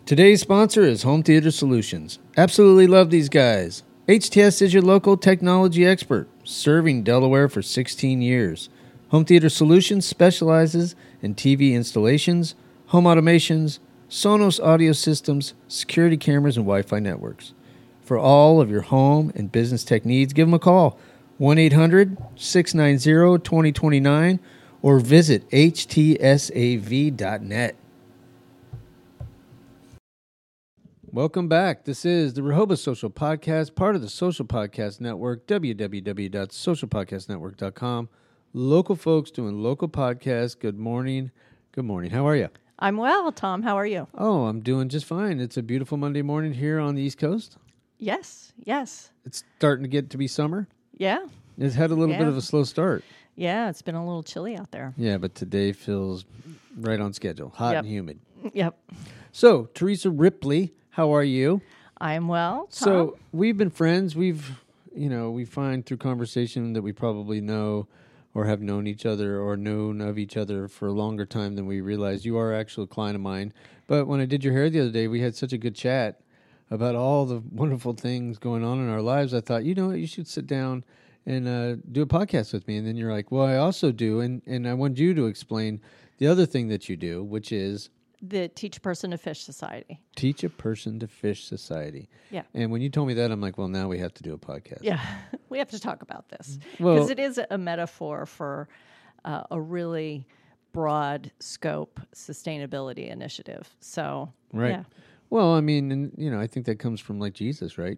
Today's sponsor is Home Theater Solutions. Absolutely love these guys. HTS is your local technology expert, serving Delaware for 16 years. Home Theater Solutions specializes in TV installations, home automations, Sonos audio systems, security cameras, and Wi-Fi networks. For all of your home and business tech needs, give them a call, 1-800-690-2029, or visit htsav.net. Welcome back. This is the Rehoboth Social Podcast, part of the Social Podcast Network, www.socialpodcastnetwork.com. Local folks doing local podcasts. Good morning. Good morning. How are you? I'm well, Tom. How are you? Oh, I'm doing just fine. It's a beautiful Monday morning here on the East Coast. Yes. It's starting to get to be summer. Yeah. It's had a little bit of a slow start. Yeah, it's been a little chilly out there. Yeah, but today feels right on schedule. Hot and humid. Yep. So, Teresa Ripley, how are you? I'm well, Tom. So, we've been friends. We find through conversation that we probably know or have known each other or known of each other for a longer time than we realized. You are actually a client of mine. But when I did your hair the other day, we had such a good chat about all the wonderful things going on in our lives. I thought, you know what, you should sit down and do a podcast with me. And then you're like, well, I also do. And I want you to explain the other thing that you do, which is the Teach a Person to Fish Society. Teach a Person to Fish Society. Yeah. And when you told me that, I'm like, well, now we have to do a podcast. Yeah. We have to talk about this. Well, because it is a metaphor for a really broad scope sustainability initiative. So, right. Yeah. Well, I mean, and, I think that comes from like Jesus, right?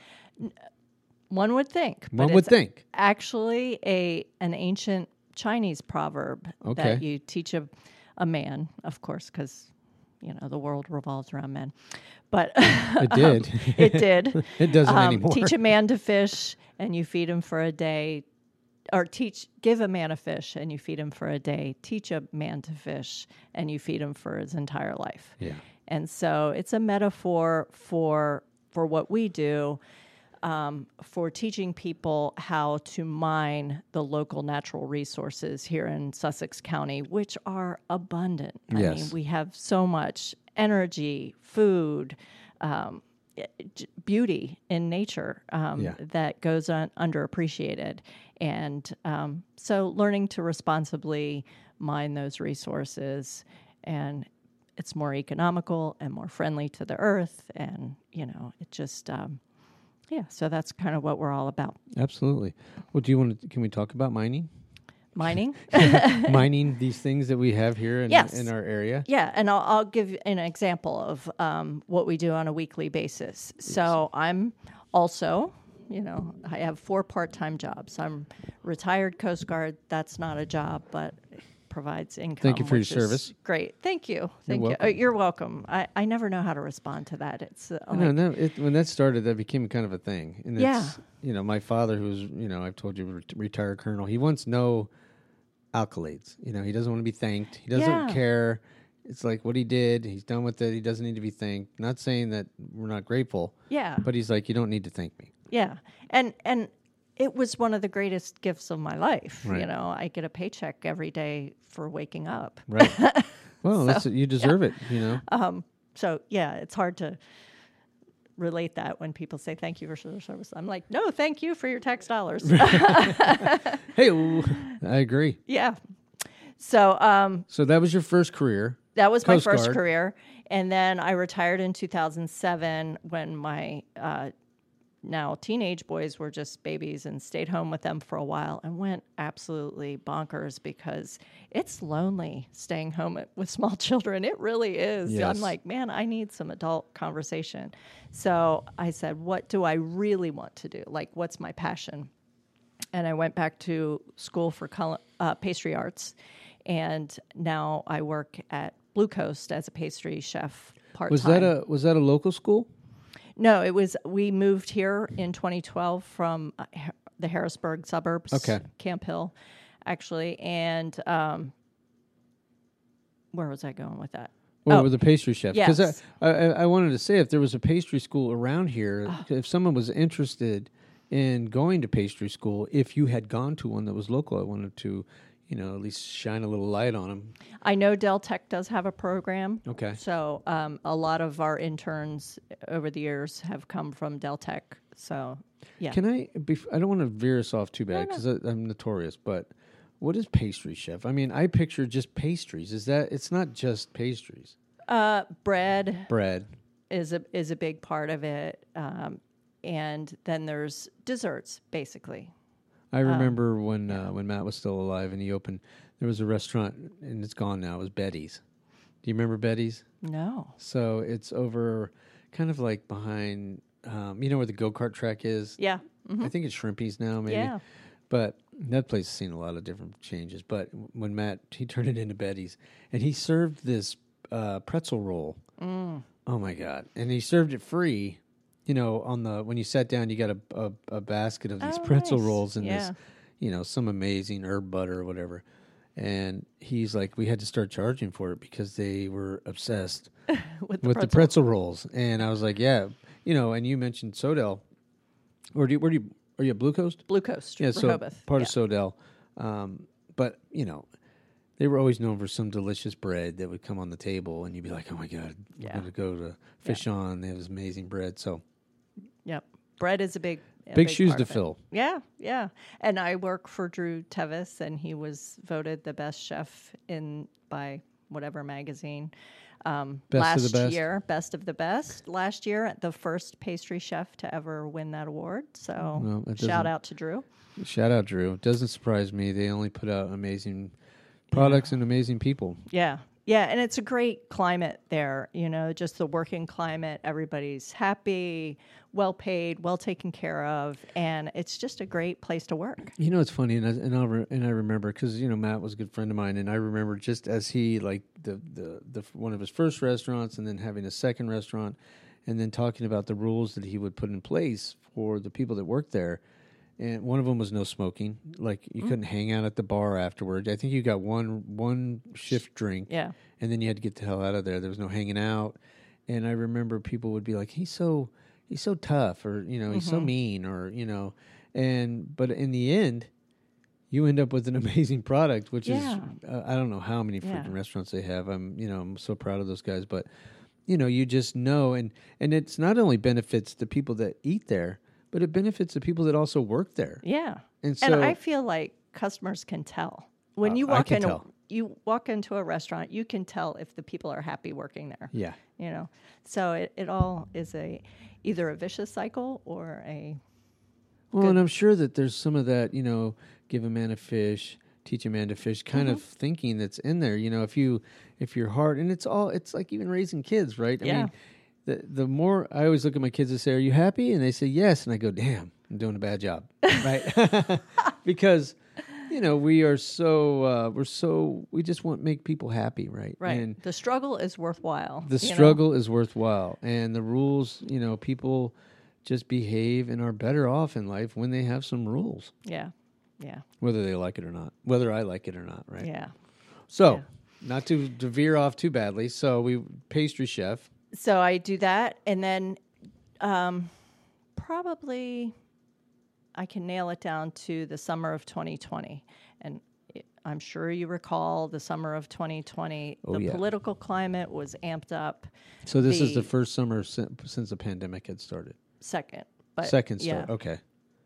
One would think. One would think. Actually, an ancient Chinese proverb that you teach a man, of course, because the world revolves around men. But it did. It did. It doesn't anymore. Teach a man to fish, and you feed him for a day. Or give a man a fish, and you feed him for a day. Teach a man to fish, and you feed him for his entire life. Yeah. And so it's a metaphor for what we do, for teaching people how to mine the local natural resources here in Sussex County, which are abundant. Yes. I mean, we have so much energy, food, beauty in nature that goes underappreciated. And so learning to responsibly mine those resources, and it's more economical and more friendly to the earth. And, it just, so that's kind of what we're all about. Absolutely. Well, can we talk about mining? Mining? Mining these things that we have here in our area? Yeah, and I'll give an example of what we do on a weekly basis. Yes. So I'm also, I have 4 part-time jobs. I'm retired Coast Guard. That's not a job, but provides income. Thank you for your service. Great. Thank you. You're welcome. You're welcome. I never know how to respond to that. It's when that started, that became kind of a thing. And it's, my father, who's, I've told you, retired colonel, he wants no accolades. He doesn't want to be thanked. He doesn't care. It's like what he did. He's done with it. He doesn't need to be thanked. Not saying that we're not grateful. Yeah. But he's like, you don't need to thank me. Yeah. And it was one of the greatest gifts of my life. Right. I get a paycheck every day for waking up. Right. Well, you deserve it, So, it's hard to relate that when people say thank you for your service. I'm like, no, thank you for your tax dollars. Hey, I agree. Yeah. So, so that was your first career. That was my Coast first Guard. career. And then I retired in 2007 when my now teenage boys were just babies, and stayed home with them for a while and went absolutely bonkers because it's lonely staying home with small children. It really is. Yes. I'm like, man, I need some adult conversation. So I said, what do I really want to do? Like, what's my passion? And I went back to school for pastry arts, and now I work at Blue Coast as a pastry chef part-time. Was that a local school? No, it was. We moved here in 2012 from the Harrisburg suburbs, Camp Hill, actually. And where was I going with that? Well, with the pastry chef. Yes. Because I wanted to say, if there was a pastry school around here, if someone was interested in going to pastry school, if you had gone to one that was local, I wanted to, at least shine a little light on them. I know Del Tech does have a program. Okay. So a lot of our interns over the years have come from Del Tech. So, yeah. Can I don't want to veer us off too bad because I'm notorious, but what is pastry chef? I mean, I picture just pastries. It's not just pastries. Bread. Bread is a big part of it. And then there's desserts, basically. I remember when Matt was still alive and he opened, there was a restaurant, and it's gone now. It was Betty's. Do you remember Betty's? No. So it's over kind of like behind, where the go-kart track is? Yeah. Mm-hmm. I think it's Shrimpy's now, maybe. Yeah. But that place has seen a lot of different changes. But when Matt, he turned it into Betty's, and he served this pretzel roll. Mm. Oh, my God. And he served it free. When you sat down, you got a basket of these pretzel rolls and this, some amazing herb butter or whatever. And he's like, we had to start charging for it because they were obsessed with the pretzel rolls. And I was like, yeah, and you mentioned Sodell. Are you at Blue Coast? Blue Coast. Yeah, so Rehoboth. Part of Sodell. But, they were always known for some delicious bread that would come on the table, and you'd be like, oh, my God, we're going to go to Fish On. They have this amazing bread. So, yep. Bread is a big shoes to fill. Yeah, yeah. And I work for Drew Tevis, and he was voted the best chef by whatever magazine last year. Best of the best. Last year, the first pastry chef to ever win that award. So shout out to Drew. Shout out, Drew. It doesn't surprise me. They only put out amazing products and amazing people. Yeah. Yeah, and it's a great climate there, just the working climate. Everybody's happy, well paid, well taken care of, and it's just a great place to work. It's funny, and I remember because Matt was a good friend of mine, and I remember just as he like the one of his first restaurants, and then having a second restaurant, and then talking about the rules that he would put in place for the people that worked there. And one of them was no smoking. Like, you couldn't hang out at the bar afterward. I think you got one shift drink. Yeah. And then you had to get the hell out of there. There was no hanging out. And I remember people would be like, he's so tough, or, he's so mean, or, but in the end, you end up with an amazing product, which is, I don't know how many freaking restaurants they have. I'm so proud of those guys. But, you just know. And it's not only benefits the people that eat there, but it benefits the people that also work there. Yeah. And I feel like customers can tell. When you walk into a restaurant, you can tell if the people are happy working there. Yeah. So it all is either a vicious cycle or a Well, and I'm sure that there's some of that, give a man a fish, teach a man to fish kind of thinking that's in there. If you're hard, and it's like even raising kids, right? I mean, the more I always look at my kids and say, "Are you happy?" And they say yes, and I go, "Damn, I'm doing a bad job," right? Because we are we just want to make people happy, right? Right. And the struggle is worthwhile. The struggle is worthwhile, and the rules, people just behave and are better off in life when they have some rules. Yeah. Yeah. Whether they like it or not, whether I like it or not, right? Yeah. So, not to veer off too badly. So pastry chef. So I do that, and then probably I can nail it down to the summer of 2020. And I'm sure you recall the summer of 2020. The political climate was amped up. So this is the first summer since the pandemic had started? Second start, yeah. Okay.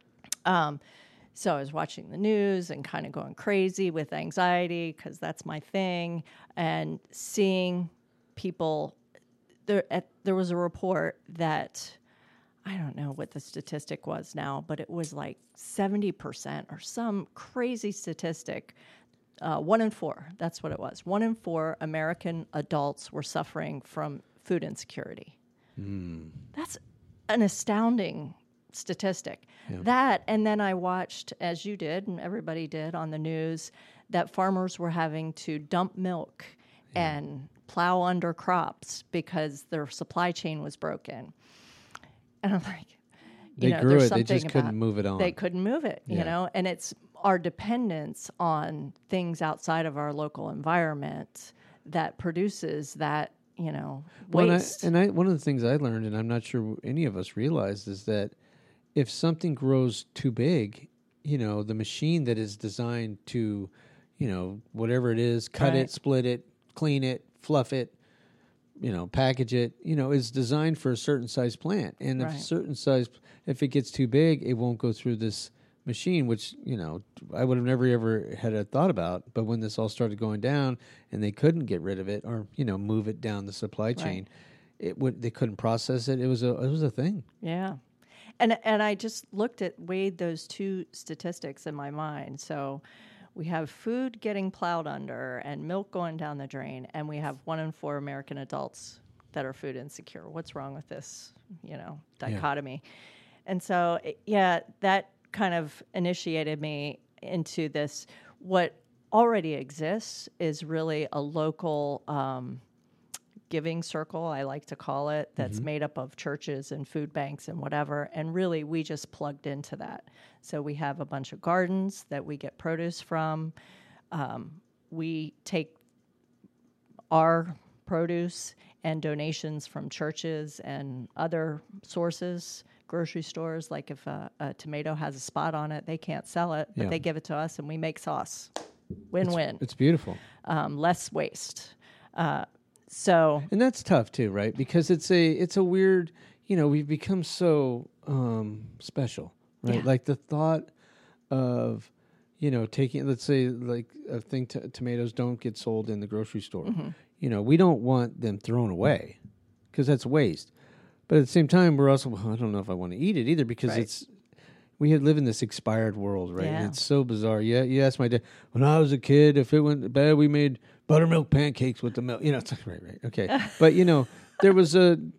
So I was watching the news and kind of going crazy with anxiety because that's my thing, and seeing people. There was a report that, I don't know what the statistic was now, but it was like 70% or some crazy statistic. 1 in 4, that's what it was. 1 in 4 American adults were suffering from food insecurity. That's an astounding statistic. Yeah. That, and then I watched, as you did and everybody did on the news, that farmers were having to dump milk and plow under crops because their supply chain was broken. And I'm like, they grew it. They just couldn't move it on. They couldn't move it, and it's our dependence on things outside of our local environment that produces that, waste. One of the things I learned, and I'm not sure any of us realized, is that if something grows too big, the machine that is designed to, whatever it is, cut Right. it, split it, clean it, fluff it, package it, is designed for a certain size plant. And Right. if it gets too big, it won't go through this machine, which, I would have never ever had a thought about. But when this all started going down and they couldn't get rid of it or, move it down the supply chain, they couldn't process it. It was a thing. Yeah. And I just weighed those two statistics in my mind. So we have food getting plowed under and milk going down the drain, and we have 1 in 4 American adults that are food insecure. What's wrong with this, dichotomy? Yeah. And so, that kind of initiated me into this. What already exists is really a local giving circle, I like to call it, that's made up of churches and food banks and whatever. And really, we just plugged into that. So we have a bunch of gardens that we get produce from. We take our produce and donations from churches and other sources, grocery stores. Like if a tomato has a spot on it, they can't sell it, but they give it to us and we make sauce. Win-win. It's beautiful. Less waste. And that's tough too, right? Because it's a weird, we've become so special, right? Yeah. Like the thought of, taking, let's say, like a thing, tomatoes don't get sold in the grocery store. We don't want them thrown away because that's waste. But at the same time, we're also, I don't know if I want to eat it either because we live in this expired world, right? Yeah. And it's so bizarre. Yeah, you asked my dad, when I was a kid, if it went bad, we made buttermilk pancakes with the milk. It's like, right. Okay. But, there was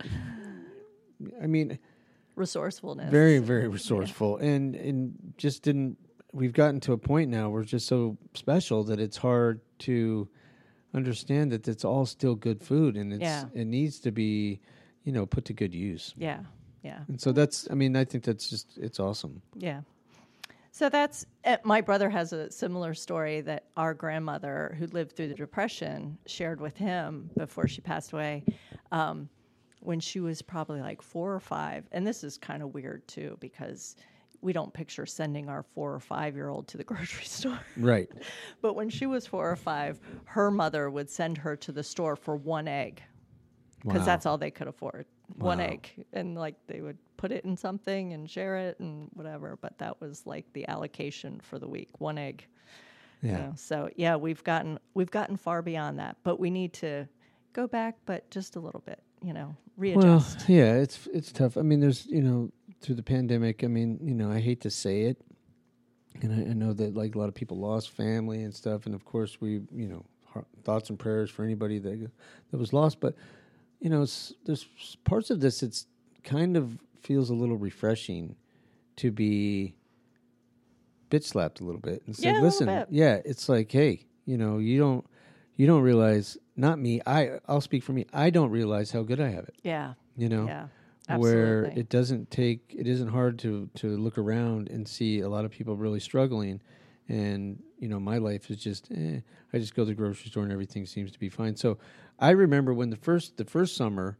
resourcefulness. Very, very resourceful. And just we've gotten to a point now where it's just so special that it's hard to understand that it's all still good food and it needs to be, put to good use. Yeah. Yeah. And so I think that's it's awesome. Yeah. So that's, my brother has a similar story that our grandmother, who lived through the Depression, shared with him before she passed away, when she was probably like 4 or 5. And this is kind of weird too, because we don't picture sending our 4 or 5-year-old to the grocery store. Right. But when she was 4 or 5, her mother would send her to the store for 1 egg, because that's all they could afford. Wow. 1 egg. And like they would put it in something and share it and whatever. But that was like the allocation for the week, 1 egg. Yeah. So we've gotten far beyond that, but we need to go back, but just a little bit, readjust. Well, yeah, it's tough. I mean, there's, through the pandemic, I mean, I hate to say it. And I know that like a lot of people lost family and stuff. And of course we, thoughts and prayers for anybody that was lost. But, there's parts of this, it's kind of feels a little refreshing to be bitch slapped a little bit and say, listen, it's like, hey, you don't realize, not me, I'll speak for me. I don't realize how good I have it. Yeah. Yeah. Absolutely. Where it isn't hard to look around and see a lot of people really struggling. And, my life is just, I just go to the grocery store and everything seems to be fine. So I remember when the first summer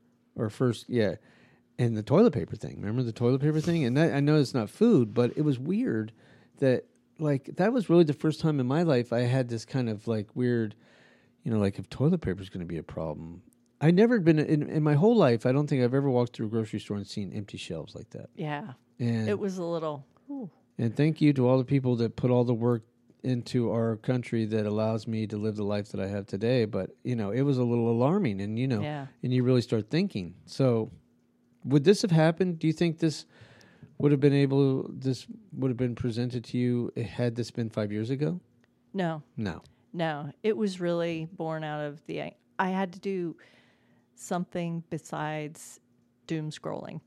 and the toilet paper thing. Remember the toilet paper thing? And that, I know it's not food, but it was weird that, like, that was really the first time in my life I had this kind of, like, weird, like if toilet paper is going to be a problem. I never been, in my whole life, I don't think I've ever walked through a grocery store and seen empty shelves like that. Yeah. And it was a little... Ooh. And thank you to all the people that put all the work into our country that allows me to live the life that I have today. But, it was a little alarming and, and you really start thinking. So would this have happened? Do you think this would have been presented to you had this been 5 years ago? No. It was really born out of I had to do something besides doom scrolling.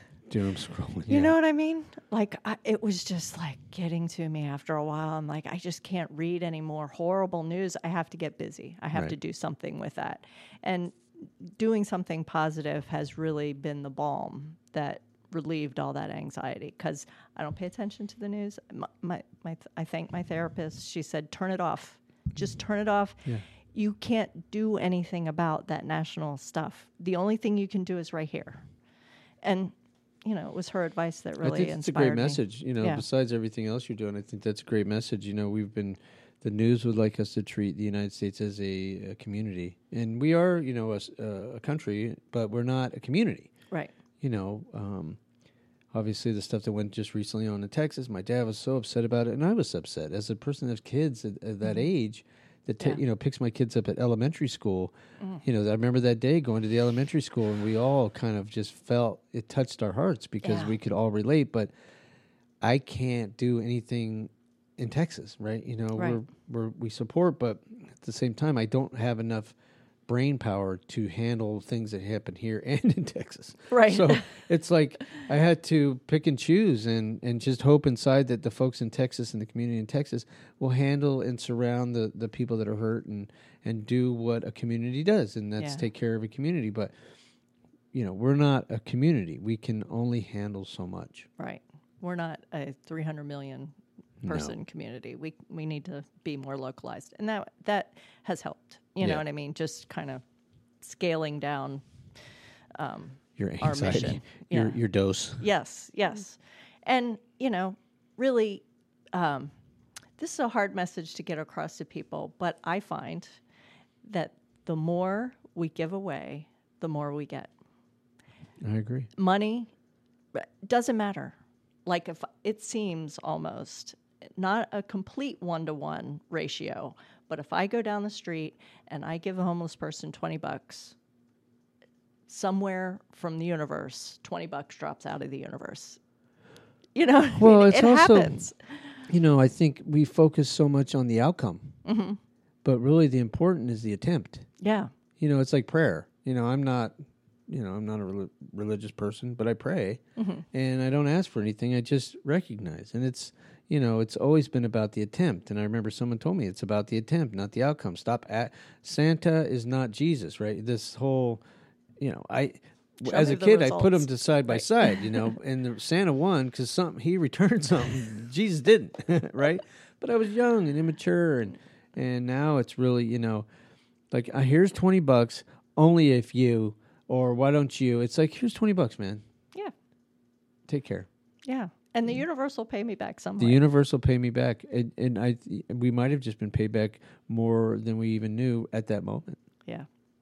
You know what I mean? Like, it was just like getting to me after a while. I'm like, I just can't read any more horrible news. I have to get busy. I have to do something with that. And doing something positive has really been the balm that relieved all that anxiety, because I don't pay attention to the news. I thank my therapist. She said, turn it off. Just turn it off. Yeah. You can't do anything about that national stuff. The only thing you can do is right here. And it was her advice that really inspired me. It's a great message, besides everything else you're doing. I think that's a great message. the news would like us to treat the United States as a community, and we are, a country, but we're not a community. Right. Obviously, the stuff that went just recently on in Texas, my dad was so upset about it, and I was upset as a person that has kids at that age. That picks my kids up at elementary school. I remember that day going to the elementary school, and we all kind of just felt it touched our hearts because we could all relate. But I can't do anything in Texas, right? Right. We support, but at the same time, I don't have enough brain power to handle things that happen here and in Texas. Right. So it's like I had to pick and choose and just hope inside that the folks in Texas and the community in Texas will handle and surround the people that are hurt and do what a community does, and that's take care of a community. But, we're not a community. We can only handle so much. Right. We're not a 300 million person community. We need to be more localized. And that has helped. You know what I mean? Just kind of scaling down your our anxiety, mission. your dose. Yes. And, really, this is a hard message to get across to people, but I find that the more we give away, the more we get. I agree. Money doesn't matter. Like, if it seems almost not a complete 1-to-1 ratio, but if I go down the street and I give a homeless person $20, somewhere from the universe, $20 drops out of the universe. Well, it's it also, happens. I think we focus so much on the outcome, but really the important is the attempt. Yeah. It's like prayer. I'm not a religious person, but I pray, and I don't ask for anything. I just recognize, and it's always been about the attempt. And I remember someone told me it's about the attempt, not the outcome. Santa is not Jesus, right? This whole, as a kid, I put them to side by side, and Santa won because he returned something. Jesus didn't, right? But I was young and immature, and now it's really, like, here's $20, only if you, or why don't you? It's like, here's $20, man. Yeah. Take care. Yeah. And the universe will pay me back somehow. The universe will pay me back, and we might have just been paid back more than we even knew at that moment. Yeah,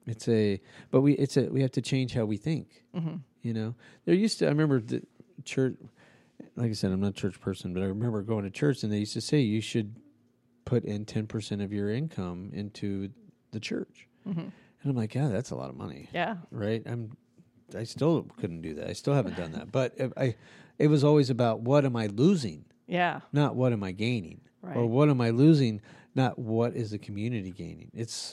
we have to change how we think. There used to, I remember the church. Like I said, I'm not a church person, but I remember going to church, and they used to say you should put in 10% of your income into the church, and I'm like, yeah, that's a lot of money. Yeah, right. I still couldn't do that. I still haven't done that, but It was always about what am I losing? Yeah. Not what am I gaining? Right. Or what am I losing? Not what is the community gaining?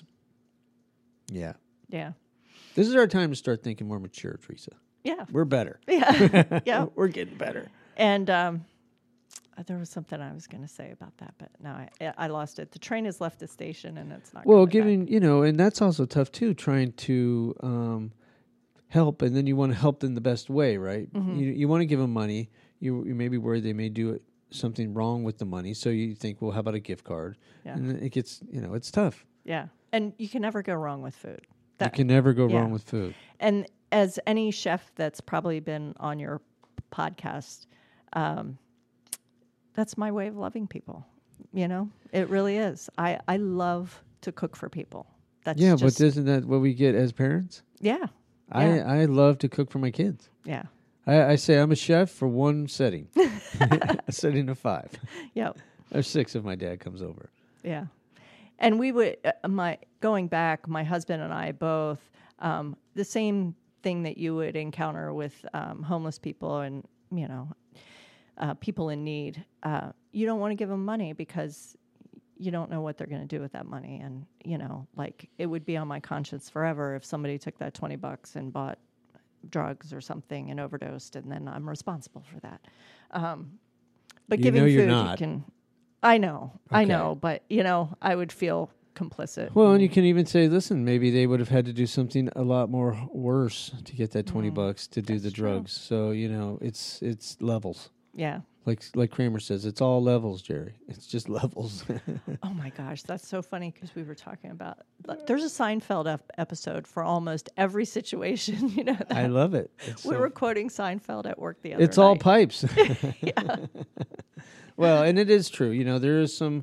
Yeah. This is our time to start thinking more mature, Teresa. Yeah. We're better. Yeah. Yeah. We're getting better. And there was something I was going to say about that, but now I lost it. The train has left the station, and it's not. Well, giving back. And that's also tough too. Trying to help, and then you want to help in the best way, right? You want to give them money. You may be worried they may do something wrong with the money, so you think, well, how about a gift card? Yeah. And then it gets, it's tough. Yeah, and you can never go wrong with food. You can never go wrong with food. And as any chef that's probably been on your podcast, that's my way of loving people. It really is. I love to cook for people. That's but isn't that what we get as parents? Yeah. I love to cook for my kids. Yeah. I say I'm a chef for one setting, a setting of 5. Yep. Or 6 if my dad comes over. Yeah. And we would, going back, my husband and I both, the same thing that you would encounter with homeless people and, people in need. You don't want to give them money because you don't know what they're going to do with that money. And, it would be on my conscience forever if somebody took that $20 and bought drugs or something and overdosed, and then I'm responsible for that. But giving food, you can... I know, but, I would feel complicit. Well, and you can even say, listen, maybe they would have had to do something a lot more worse to get that $20 to do the drugs. True. So, it's levels. Yeah. Like Kramer says, it's all levels, Jerry. It's just levels. Oh my gosh, that's so funny because we were talking about. There's a Seinfeld episode for almost every situation. That? I love it. We were quoting Seinfeld at work the other night. It's all pipes. Yeah. Well, and it is true. There is some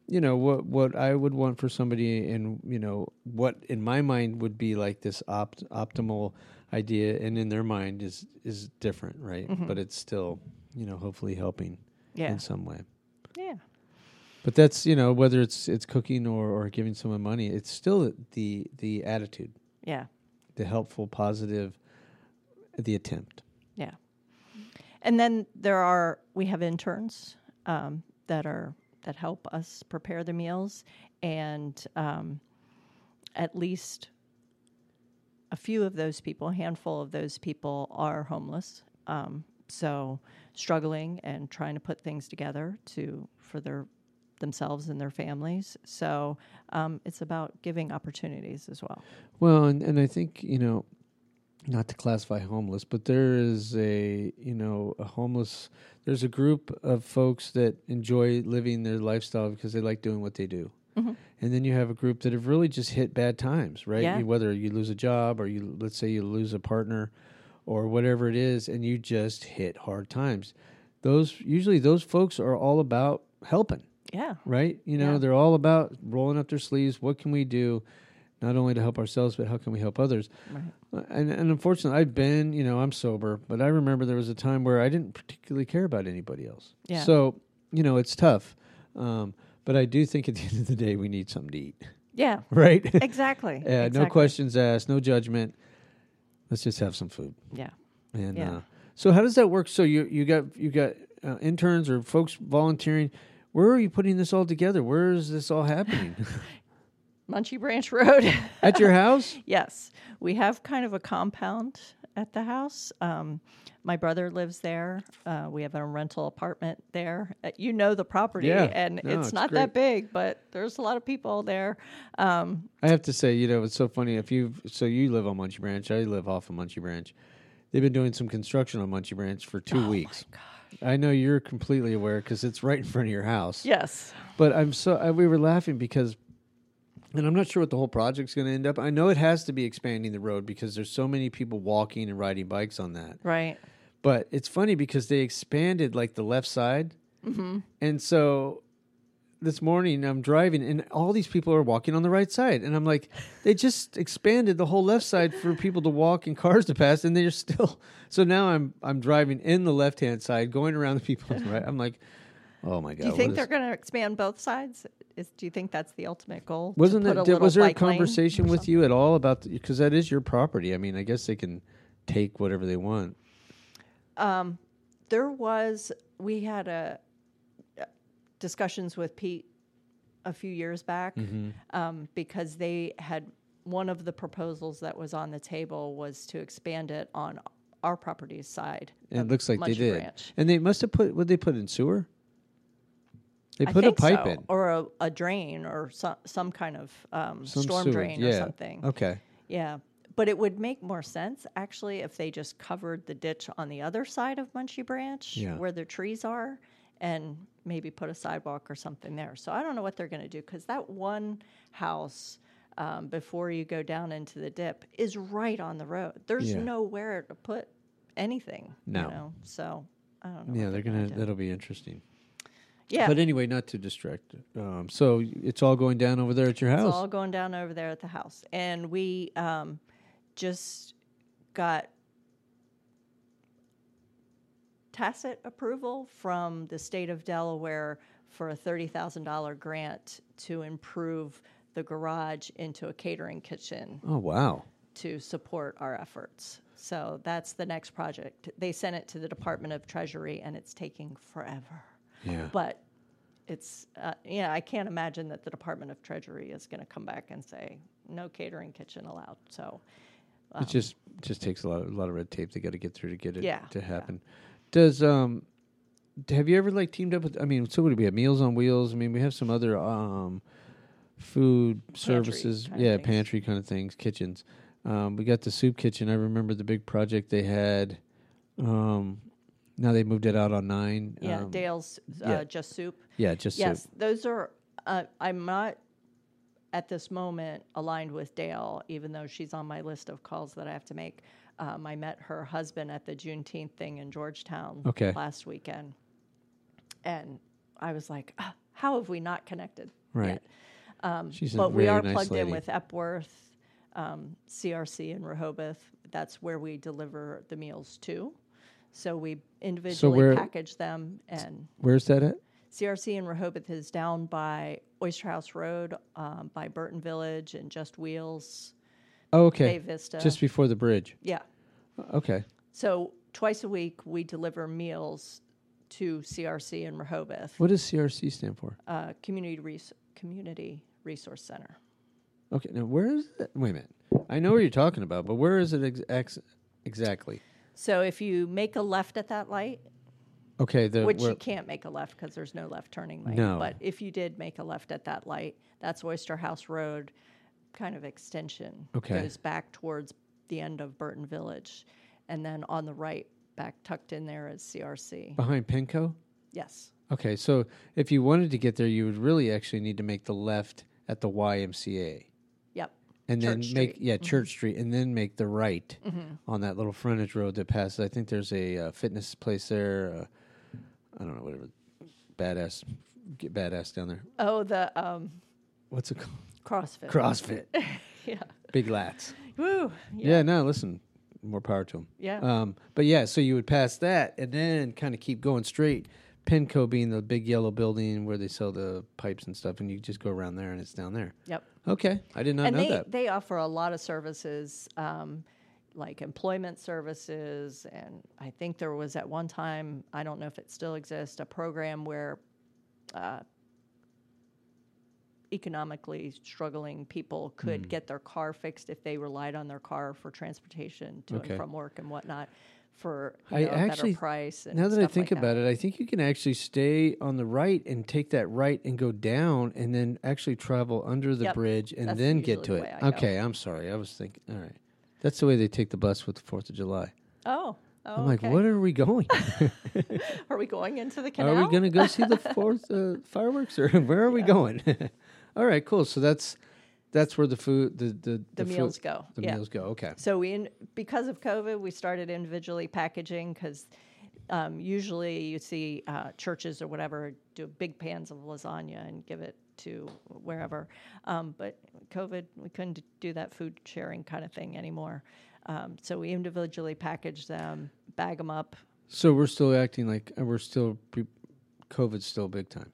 what I would want for somebody, and what in my mind would be like this optimal idea, and in their mind is different, right? Mm-hmm. But it's still, hopefully helping in some way. Yeah. But that's, whether it's cooking or giving someone money, it's still the attitude. Yeah. The helpful, positive, the attempt. Yeah. And then we have interns that help us prepare the meals, and at least a handful of those people are homeless. So struggling and trying to put things together for themselves and their families. So it's about giving opportunities as well. Well, and I think, not to classify homeless, but there is a group of folks that enjoy living their lifestyle because they like doing what they do. Mm-hmm. And then you have a group that have really just hit bad times, right? Yeah. Whether you lose a job or let's say you lose a partner or whatever it is, and you just hit hard times. Usually those folks are all about helping. Yeah. Right? They're all about rolling up their sleeves. What can we do? Not only to help ourselves, but how can we help others? Right. And unfortunately, I've been, I'm sober, but I remember there was a time where I didn't particularly care about anybody else. Yeah. So, it's tough. But I do think at the end of the day, we need something to eat. Yeah. Right? Exactly. Exactly. No questions asked, no judgment. Let's just have some food. Yeah. And so how does that work? So you got interns or folks volunteering. Where are you putting this all together? Where is this all happening? Munchie Branch Road. At your house? Yes. We have kind of a compound at the house. My brother lives there. We have a rental apartment there. The property, and it's not great. That big, but there's a lot of people there. I have to say, it's so funny. So you live on Munchie Branch. I live off of Munchie Branch. They've been doing some construction on Munchie Branch for 2 weeks. My gosh. I know you're completely aware because it's right in front of your house. Yes. But we were laughing because, and I'm not sure what the whole project's going to end up. I know it has to be expanding the road because there's so many people walking and riding bikes on that. Right. But it's funny because they expanded like the left side. Mm-hmm. And so this morning I'm driving and all these people are walking on the right side. And I'm like, they just expanded the whole left side for people to walk and cars to pass. And they're still, so now I'm driving in the left-hand side, going around the people on the right. I'm like, oh my God. Do you think they're going to expand both sides? Do you think that's the ultimate goal? Was there a conversation with you at all about, because that is your property. I mean, I guess they can take whatever they want. We had discussions with Pete a few years back, because they had, one of the proposals that was on the table was to expand it on our property's side. And it looks like Munchie they did. Branch. And they must have would they put in sewer? They put a pipe in. Or a drain or some kind of storm drain or something. Okay. Yeah. But it would make more sense, actually, if they just covered the ditch on the other side of Munchie Branch where the trees are and maybe put a sidewalk or something there. So I don't know what they're going to do because that one house before you go down into the dip is right on the road. There's nowhere to put anything. No. So I don't know. Yeah, that'll be interesting. Yeah. But anyway, not to distract. So it's all going down over there at your house? It's all going down over there at the house. And we just got tacit approval from the state of Delaware for a $30,000 grant to improve the garage into a catering kitchen. Oh, wow. To support our efforts. So that's the next project. They sent it to the Department of Treasury, and it's taking forever. Yeah. But it's, I can't imagine that the Department of Treasury is going to come back and say, no catering kitchen allowed. So it just takes a lot of red tape they got to get through to get it to happen. Yeah. Does have you ever teamed up with? I mean, so what do we have? Meals on Wheels. I mean, we have some other food services, pantry kind of things, kitchens. We got the soup kitchen. I remember the big project they had. Now they moved it out on 9. Yeah, Dale's Just Soup. Yeah, Just Soup. Yes, those are. I'm not at this moment aligned with Dale, even though she's on my list of calls that I have to make. I met her husband at the Juneteenth thing in Georgetown last weekend, and I was like, how have we not connected Right. yet? She's a But we very are nice plugged lady. in with Epworth, CRC in Rehoboth. That's where we deliver the meals to. So we individually package them. And where's that at? CRC in Rehoboth is down by Oyster House Road, by Burton Village and Just Wheels, Oh, okay. Bay Vista. Just before the bridge. Yeah. Okay. So twice a week we deliver meals to CRC in Rehoboth. What does CRC stand for? Community Resource Center. Okay. Now, where is it? Wait a minute. I know what you're talking about, but where is it exactly? So if you make a left at that light, okay, which you can't make a left because there's no left turning lane. No. But if you did make a left at that light, that's Oyster House Road, kind of extension. Okay. Goes back towards the end of Burton Village. And then on the right, back tucked in there is CRC. Behind Penco? Yes. Okay, so if you wanted to get there, you would really actually need to make the left at the YMCA. Yep. And Church then Street. Church Street, and then make the right on that little frontage road that passes. I think there's a fitness place there. I don't know, whatever. Get badass down there. Oh, the What's it called? CrossFit. CrossFit. Yeah. Big lats. Woo. Yeah, no, listen, more power to them. Yeah. But yeah, so you would pass that and then kind of keep going straight. Penco being the big yellow building where they sell the pipes and stuff, and you just go around there and it's down there. Yep. Okay, I did not know that. They offer a lot of services, like employment services, and I think there was at one time, I don't know if it still exists, a program where economically struggling people could get their car fixed if they relied on their car for transportation to and from work and whatnot for a better price. And now that I stuff think like about it, I think you can actually stay on the right and take that right and go down and then actually travel under the bridge and That's then get usually to the it. way I go. Okay, I'm sorry. I was thinking, all right. That's the way they take the bus with the 4th of July. Oh, I'm like, okay. what are we going? Are we going into the canal? Are we going to go see the 4th fireworks, or where are we going? All right, cool. So that's where the food, the meals go. The meals go. Okay. So because of COVID, we started individually packaging because usually you see churches or whatever do big pans of lasagna and give it to wherever. But COVID, we couldn't do that food sharing kind of thing anymore. So we individually package them, bag them up. So we're still acting like COVID's still big time.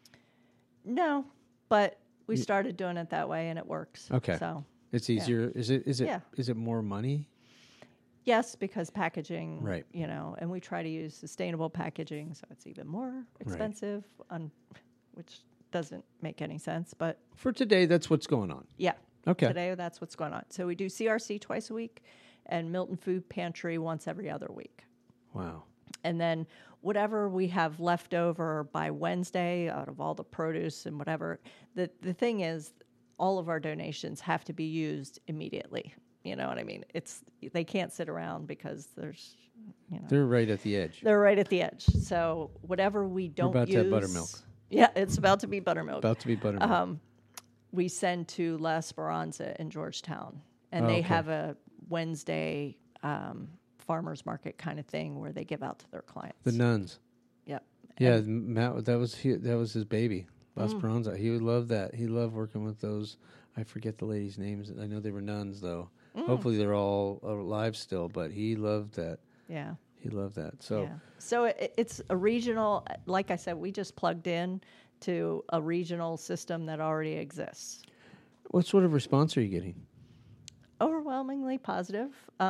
No, but we started doing it that way and it works. Okay. So it's easier. Is it more money? Yes, because packaging, right. And we try to use sustainable packaging, so it's even more expensive, which doesn't make any sense. But for today, that's what's going on. Yeah. Okay. Today, that's what's going on. So we do CRC twice a week and Milton Food Pantry once every other week. Wow. And then whatever we have left over by Wednesday out of all the produce and whatever, the thing is all of our donations have to be used immediately. You know what I mean? They can't sit around because there's, They're right at the edge. They're right at the edge. So whatever we don't We're about use. to have buttermilk. Yeah, it's about to be buttermilk. About to be buttermilk. We send to La Esperanza in Georgetown. And they have a Wednesday farmers market kind of thing where they give out to their clients. The nuns. Yep. Yeah, Matt, that was his baby, La Esperanza. He would love that. He loved working with those. I forget the ladies' names. I know they were nuns, though. Hopefully they're all alive still, but he loved that. Yeah. He loved that. So, So it's a regional, like I said, we just plugged in to a regional system that already exists. What sort of response are you getting? Overwhelmingly positive.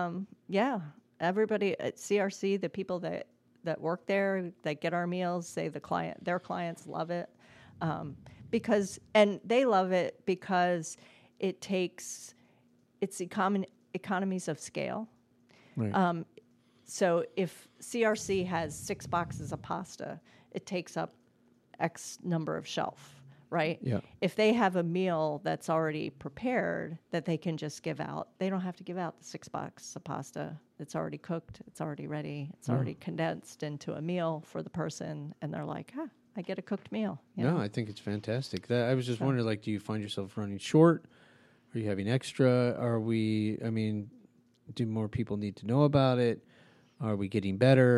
Everybody at CRC, the people that work there, that get our meals, say their clients love it, because they love it because it's economies of scale. Right. So if CRC has 6 boxes of pasta, it takes up X number of shelf. Right? Yeah. If they have a meal that's already prepared that they can just give out, they don't have to give out the 6 boxes of pasta. It's already cooked. It's already ready. It's already condensed into a meal for the person. And they're like, I get a cooked meal. No, I think it's fantastic. I was just wondering, do you find yourself running short? Are you having extra? Do more people need to know about it? Are we getting better?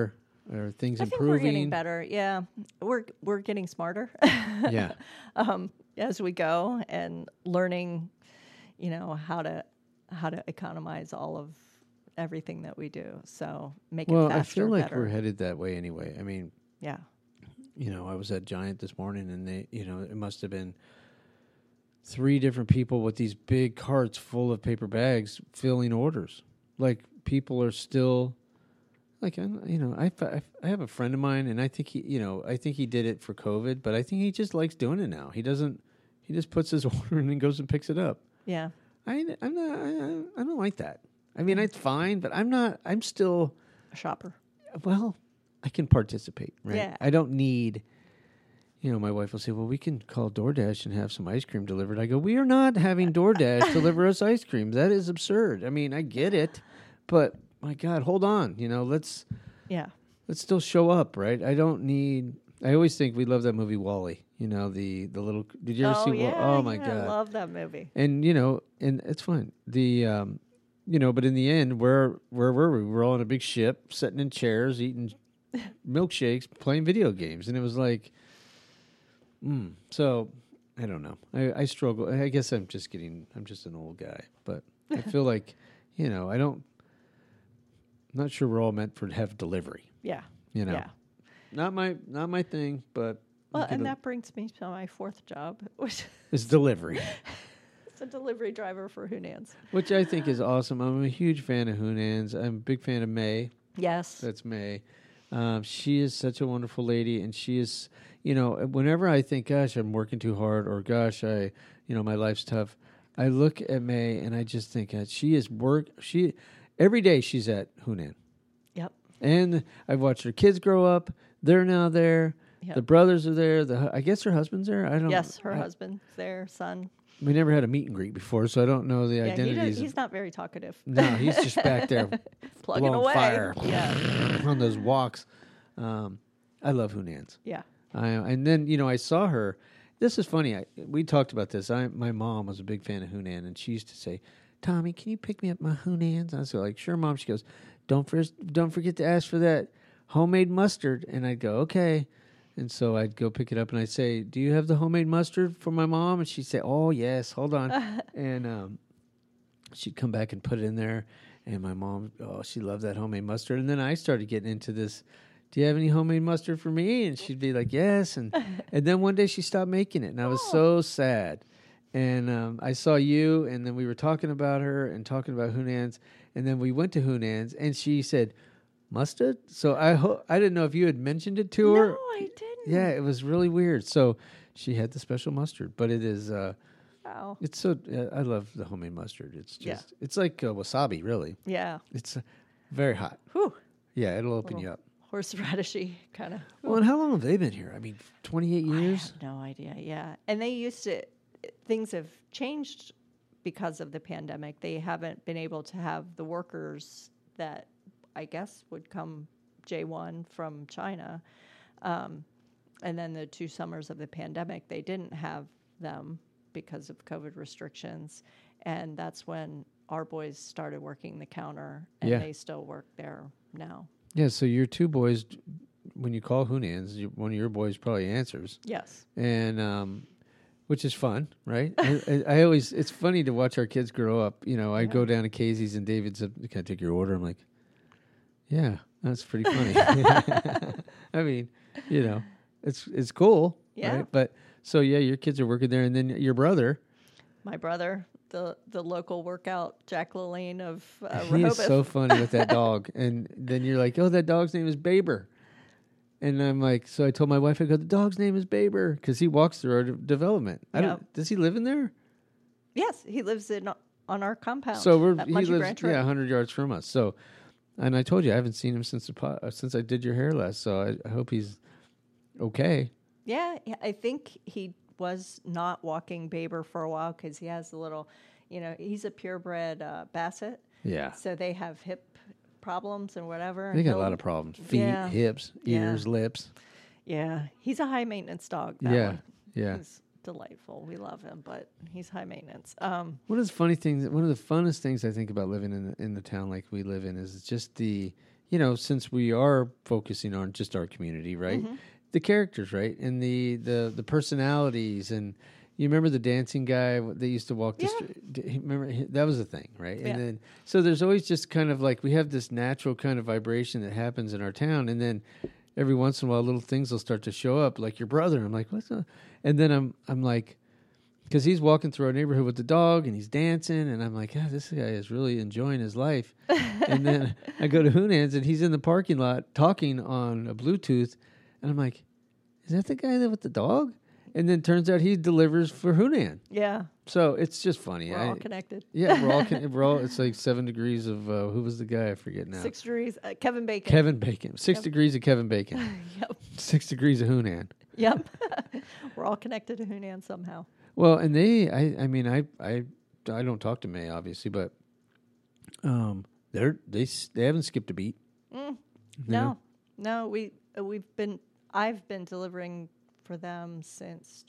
Are things I think improving? we're getting better. Yeah, we're getting smarter. Yeah. As we go and learning, how to economize all of everything that we do. So make it faster, I feel like better. we're headed that way anyway. I mean, yeah. I was at Giant this morning, and they, it must have been 3 different people with these big carts full of paper bags filling orders. Like, people are still, like, I have a friend of mine, and I think he did it for COVID, but I think he just likes doing it now. He just puts his order in and goes and picks it up. Yeah. I don't like that. I mean, it's fine, but I'm still a shopper. Well, I can participate, right? Yeah. I don't need, my wife will say, well, we can call DoorDash and have some ice cream delivered. I go, we are not having DoorDash deliver us ice cream. That is absurd. I mean, I get it, but my God, hold on. Let's still show up, right? I always think we love that movie WALL-E. The little, did you ever see WALL-E? Oh my God. God. I love that movie. And, and it's fine. But in the end, where were we? We were all on a big ship, sitting in chairs, eating milkshakes, playing video games. And it was like, so I don't know. I struggle. I guess I'm just an old guy, but I feel like, I'm not sure we're all meant to have delivery. Yeah. Yeah. Not my thing, but. Well, and that brings me to my 4th job, which is delivery. It's a delivery driver for Hunans. Which I think is awesome. I'm a huge fan of Hunans. I'm a big fan of May. Yes. That's May. She is such a wonderful lady, and she is, whenever I think, gosh, I'm working too hard, or gosh, my life's tough, I look at May and I just think, every day she's at Hunan. Yep. And I've watched her kids grow up. They're now there. Yep. The brothers are there. I guess her husband's there. Yes, her husband's there, son. We never had a meet and greet before, so I don't know the identities. He's not very talkative. No, he's just back there plugging blowing away. Fire on those walks. I love Hunans. Yeah. And then, I saw her. This is funny. We talked about this. My mom was a big fan of Hunan, and she used to say, Tommy, can you pick me up my Hunans? I was like, sure, Mom. She goes, don't forget to ask for that homemade mustard. And I'd go, okay. And so I'd go pick it up, and I'd say, do you have the homemade mustard for my mom? And she'd say, oh, yes, hold on. And she'd come back and put it in there. And my mom, she loved that homemade mustard. And then I started getting into this, do you have any homemade mustard for me? And she'd be like, yes. And then one day she stopped making it, and I was so sad. And I saw you, and then we were talking about her and talking about Hunans. And then we went to Hunans, and she said, mustard? So I didn't know if you had mentioned it to her. No, I didn't. Yeah, it was really weird. So she had the special mustard, but it is. Wow. It's so. I love the homemade mustard. It's just. Yeah. It's like wasabi, really. Yeah. It's very hot. Whew. Yeah, it'll open you up. Horseradishy kind of. Well, and how long have they been here? I mean, 28 years. I have no idea. Yeah, and they used to. Things have changed because of the pandemic. They haven't been able to have the workers that I guess would come J1 from China. And then the 2 summers of the pandemic, they didn't have them because of COVID restrictions. And that's when our boys started working the counter, and they still work there now. Yeah, so your 2 boys, when you call Hunans, one of your boys probably answers. Yes. And which is fun, right? I always, it's funny to watch our kids grow up. I go down to Casey's, and David said, can I take your order? I'm like, yeah, that's pretty funny. I mean, it's cool. Yeah. Right? But so your kids are working there, and then your brother. My brother, the local workout Jack LaLanne of He Rehoboth. is so funny with that dog. And then you're like, oh, that dog's name is Baber. And I'm like, so I told my wife, I go, the dog's name is Baber, because he walks through our development. Does he live in there? Yes, he lives on our compound. So he lives 100 yards from us. So. And I told you I haven't seen him since I did your hair last, so I hope he's okay. Yeah, I think he was not walking Baber for a while because he has a little, he's a purebred Basset. Yeah. So they have hip problems and whatever. They got a lot of problems: feet, hips, ears, lips. Yeah, he's a high maintenance dog. That one. Yeah. He's delightful. We love him, but he's high maintenance. One of the funniest things I think about living in the town like we live in is just the since we are focusing on just our community, right? Mm-hmm. The characters, right? And the personalities. And you remember the dancing guy that used to walk the street? Remember, that was a thing, right? Yeah. And then, so there's always just kind of like, we have this natural kind of vibration that happens in our town. And then every once in a while, little things will start to show up, like your brother. I'm like, what's up? And then I'm like, because he's walking through our neighborhood with the dog and he's dancing, and I'm like, this guy is really enjoying his life. And then I go to Hoonan's and he's in the parking lot talking on a Bluetooth, and I'm like, is that the guy with the dog? And then turns out he delivers for Hoonan. Yeah. So it's just funny. We're all connected. Yeah, we're all. It's like 7 degrees of who was the guy? I forget now. 6 degrees. Kevin Bacon. Kevin Bacon. 6 degrees of Kevin Bacon. Yep. 6 degrees of Hoonan. Yep. We're all connected to Hoonan somehow. Well, and I don't talk to May obviously, but they haven't skipped a beat. No, I've been delivering for them since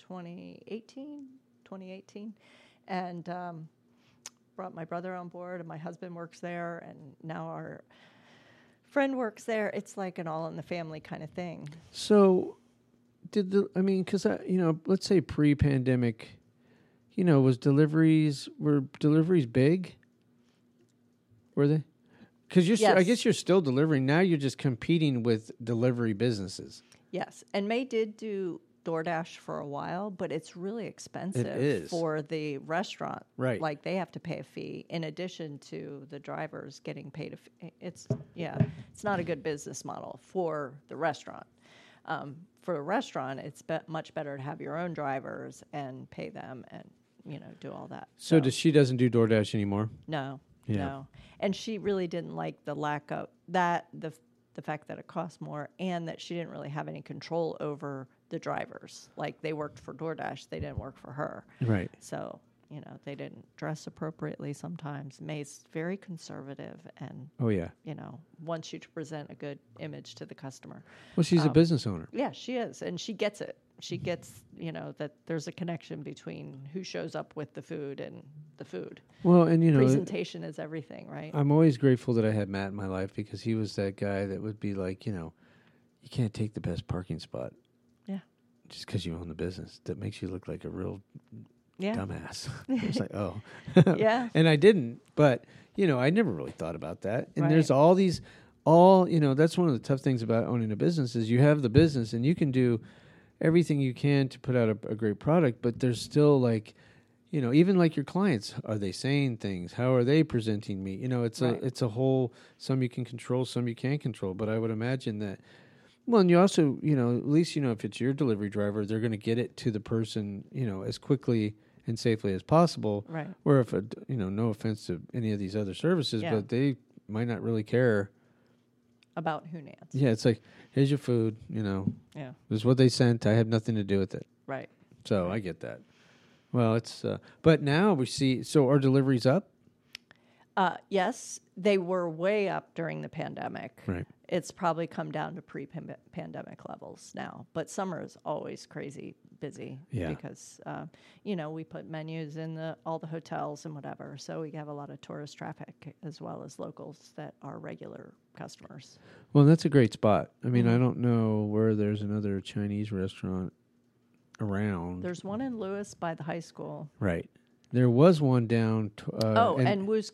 2018, and brought my brother on board, and my husband works there, and now our friend works there. It's like an all in the family kind of thing. So, because let's say pre-pandemic, were deliveries big? Were they? Because Yes. I guess you're still delivering. Now you're just competing with delivery businesses. Yes, and May did do DoorDash for a while, but it's really expensive is. for the restaurant. Right. Like they have to pay a fee in addition to the drivers getting paid a fee. It's not a good business model for the restaurant. For a restaurant, it's much better to have your own drivers and pay them and, do all that. So she doesn't do DoorDash anymore? No, Yeah. no. And she really didn't like the lack of that, the fact that it cost more, and that she didn't really have any control over the drivers. Like they worked for DoorDash, they didn't work for her. Right. So, they didn't dress appropriately sometimes. May's very conservative and, Oh, yeah. wants you to present a good image to the customer. Well, she's a business owner. Yeah, she is. And she gets it. She gets, that there's a connection between who shows up with the food and the food. Well, and, presentation is everything, right? I'm always grateful that I had Matt in my life, because he was that guy that would be like, you can't take the best parking spot. Yeah. Just because you own the business. That makes you look like a real dumbass. It's like, oh. Yeah. And I didn't, but, I never really thought about that. And Right. there's that's one of the tough things about owning a business is you have the business and you can do everything you can to put out a great product, but there's still like, even like your clients, are they saying things? How are they presenting me? It's Right. it's a whole, some you can control, some you can't control. But I would imagine that, well, and you also, at least, if it's your delivery driver, they're going to get it to the person, as quickly and safely as possible. Right. Where if, no offense to any of these other services, Yeah. but they might not really care. About Hoonan's. Yeah, it's like, here's your food, Yeah. this is what they sent. I have nothing to do with it. Right. So I get that. Well, it's, but now we see, so are deliveries up? Yes, they were way up during the pandemic. Right. It's probably come down to pre-pandemic levels now, but summer is always crazy busy. Yeah. Because we put menus in all the hotels and whatever, so we have a lot of tourist traffic as well as locals that are regular customers. Well, that's a great spot. I mean, Mm-hmm. I don't know where there's another Chinese restaurant around. There's one in Lewis by the high school. Right. There was one down. And Woo's.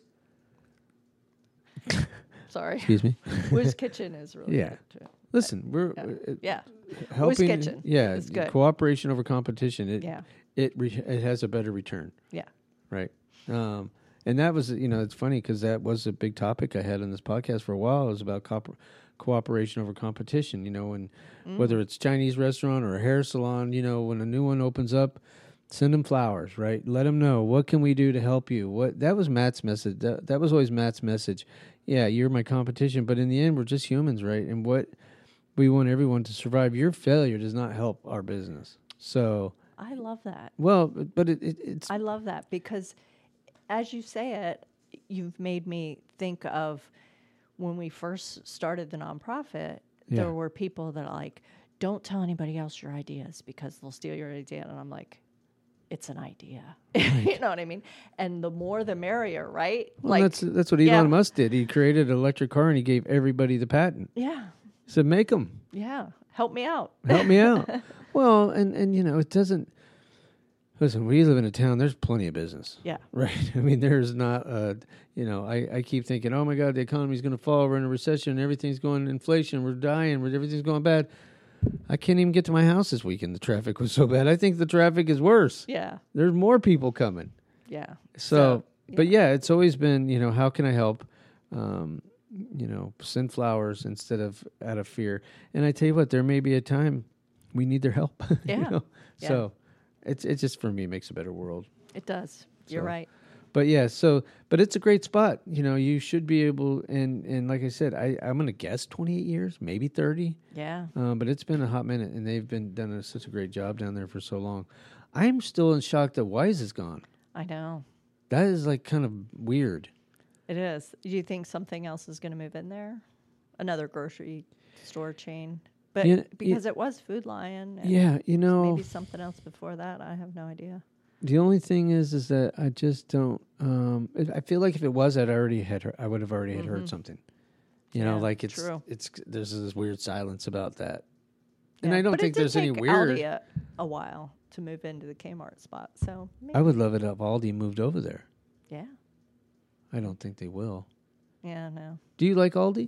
Sorry. Excuse me. Woo's Kitchen is really Yeah. good too. Listen, we're Yeah. helping. Kitchen. Yeah, It's good. cooperation over competition. Yeah. It has a better return. Yeah. Right. And that was, it's funny because that was a big topic I had on this podcast for a while. It was about cooperation over competition, and whether it's Chinese restaurant or a hair salon, when a new one opens up, send them flowers, right? Let them know, what can we do to help you? That was Matt's message. That was always Matt's message. Yeah, you're my competition, but in the end, we're just humans, right? And what we want everyone to survive. Your failure does not help our business. So I love that. well, but it's I love that because as you say it, you've made me think of when we first started the nonprofit, Yeah. there were people that are like, don't tell anybody else your ideas because they'll steal your idea. And I'm like, it's an idea. You know what I mean? And the more the merrier, right? Well, that's what Elon Musk did. He created an electric car and he gave everybody the patent. Yeah. He said, make them. Yeah. Help me out. Help me out. Well, and it doesn't. Listen, we live in a town. There's plenty of business. Yeah. Right. I mean, there's not. I keep thinking, oh my God, the economy's going to fall. We're in a recession. Everything's going inflation. We're dying. Everything's going bad. I can't even get to my house this weekend. The traffic was so bad. I think the traffic is worse. Yeah. There's more people coming. Yeah. So but it's always been, how can I help? Send flowers instead of out of fear. And I tell you what, there may be a time we need their help. Yeah. So it's just, for me, makes a better world. It does. You're right. But but it's a great spot. You should be able, and like I said, I'm going to guess 28 years, maybe 30. Yeah. But it's been a hot minute, and they've been done such a great job down there for so long. I'm still in shock that Wise is gone. I know. That is like kind of weird. It is. Do you think something else is going to move in there? Another grocery store chain? But because it was Food Lion. And maybe something else before that. I have no idea. The only thing is that I just don't. I feel like if it was, I would have already had heard something. Like it's true. There's this weird silence about that, Yeah. and I don't think there's any weird. Aldi a while to move into the Kmart spot, so maybe. I would love it if Aldi moved over there. Yeah. I don't think they will. Yeah, no. Do you like Aldi?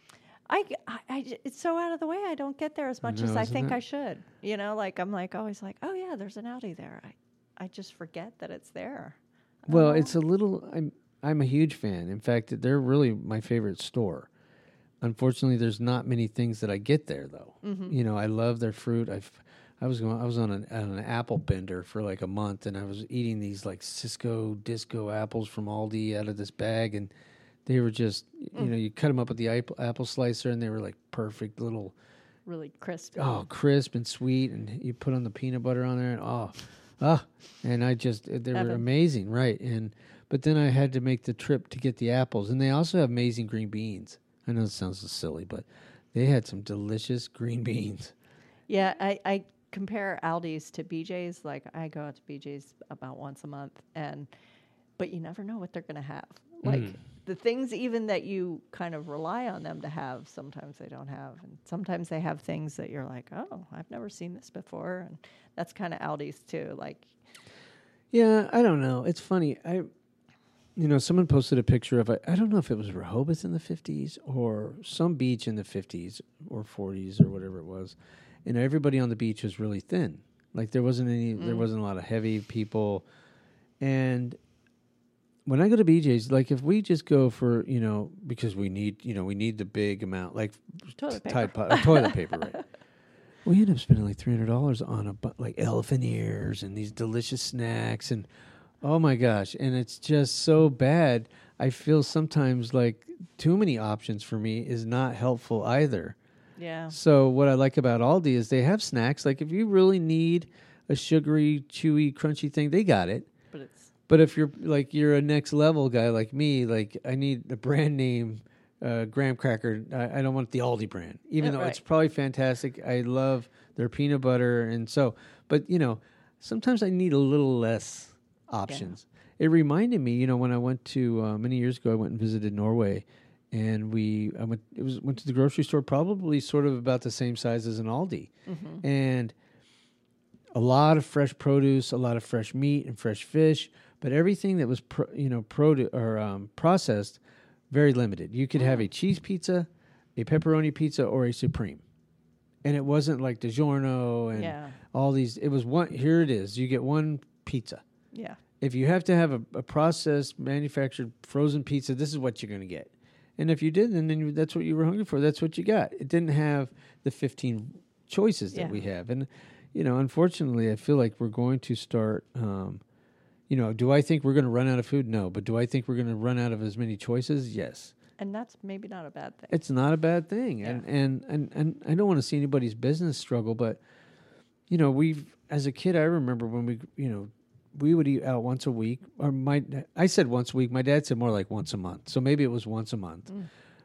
I it's so out of the way. I don't get there as much as I think I should. I'm always like, oh yeah, there's an Aldi there. I just forget that it's there. Well, it's a little. I'm a huge fan. In fact, they're really my favorite store. Unfortunately, there's not many things that I get there though. Mm-hmm. I love their fruit. I was on an apple bender for like a month, and I was eating these like Cisco Disco apples from Aldi out of this bag, and they were just you cut them up with the apple slicer, and they were like perfect little, really crisp. Oh, crisp and sweet, and you put on the peanut butter on there, and and they were amazing, right? But then I had to make the trip to get the apples, and they also have amazing green beans. I know it sounds so silly, but they had some delicious green beans. Yeah, I compare Aldi's to BJ's. Like I go out to BJ's about once a month, but you never know what they're going to have. Like the things even that you kind of rely on them to have, sometimes they don't have, and sometimes they have things that you're like, oh, I've never seen this before, and that's kind of Aldi's too. Like, yeah, I don't know. It's funny. Someone posted a picture of I don't know if it was Rehoboth in the 50s or some beach in the 50s or 40s or whatever it was. And everybody on the beach was really thin. Like there wasn't a lot of heavy people. And when I go to BJ's, like if we just go for, because we need the big amount, like toilet paper, right? We end up spending like $300 on like elephant ears and these delicious snacks, and oh my gosh, and it's just so bad. I feel sometimes like too many options for me is not helpful either. Yeah. So what I like about Aldi is they have snacks. Like if you really need a sugary, chewy, crunchy thing, they got it. But if you're a next level guy like me, like I need a brand name graham cracker. I don't want the Aldi brand, even though it's probably fantastic. I love their peanut butter, and so. But sometimes I need a little less options. Yeah. It reminded me, when I went to many years ago, I went and visited Norway. And I went to the grocery store, probably sort of about the same size as an Aldi, and a lot of fresh produce, a lot of fresh meat and fresh fish, but everything that was processed, very limited. You could have a cheese pizza, a pepperoni pizza, or a supreme, and it wasn't like DiGiorno and all these. It was one. Here it is. You get one pizza. Yeah. If you have to have a processed, manufactured, frozen pizza, this is what you're going to get. And if you didn't, then that's what you were hungry for. That's what you got. It didn't have the 15 choices that we have. And, unfortunately, I feel like we're going to start, do I think we're going to run out of food? No. But do I think we're going to run out of as many choices? Yes. And that's maybe not a bad thing. It's not a bad thing. Yeah. And I don't want to see anybody's business struggle, but, as a kid, I remember when we would eat out once a week, or I said once a week. My dad said more like once a month. So maybe it was once a month.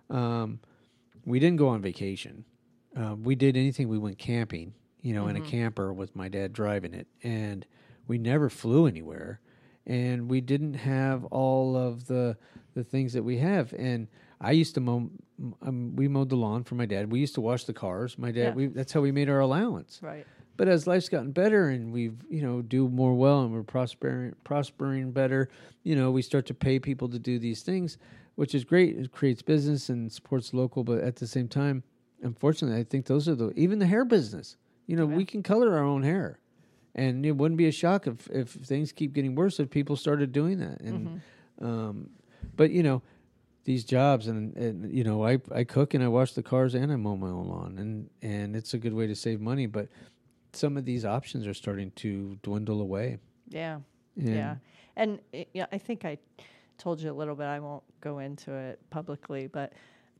We didn't go on vacation. We did anything. We went camping, in a camper with my dad driving it. And we never flew anywhere, and we didn't have all of the things that we have. And I used to we mowed the lawn for my dad. We used to wash the cars. My dad, that's how we made our allowance. Right. But as life's gotten better and we've, do more well and we're prospering better, we start to pay people to do these things, which is great. It creates business and supports local. But at the same time, unfortunately, I think those are even the hair business. We can color our own hair. And it wouldn't be a shock if things keep getting worse if people started doing that. And but these jobs and I cook and I wash the cars and I mow my own lawn and it's a good way to save money. But some of these options are starting to dwindle away. Yeah, and I think I told you a little bit. I won't go into it publicly, but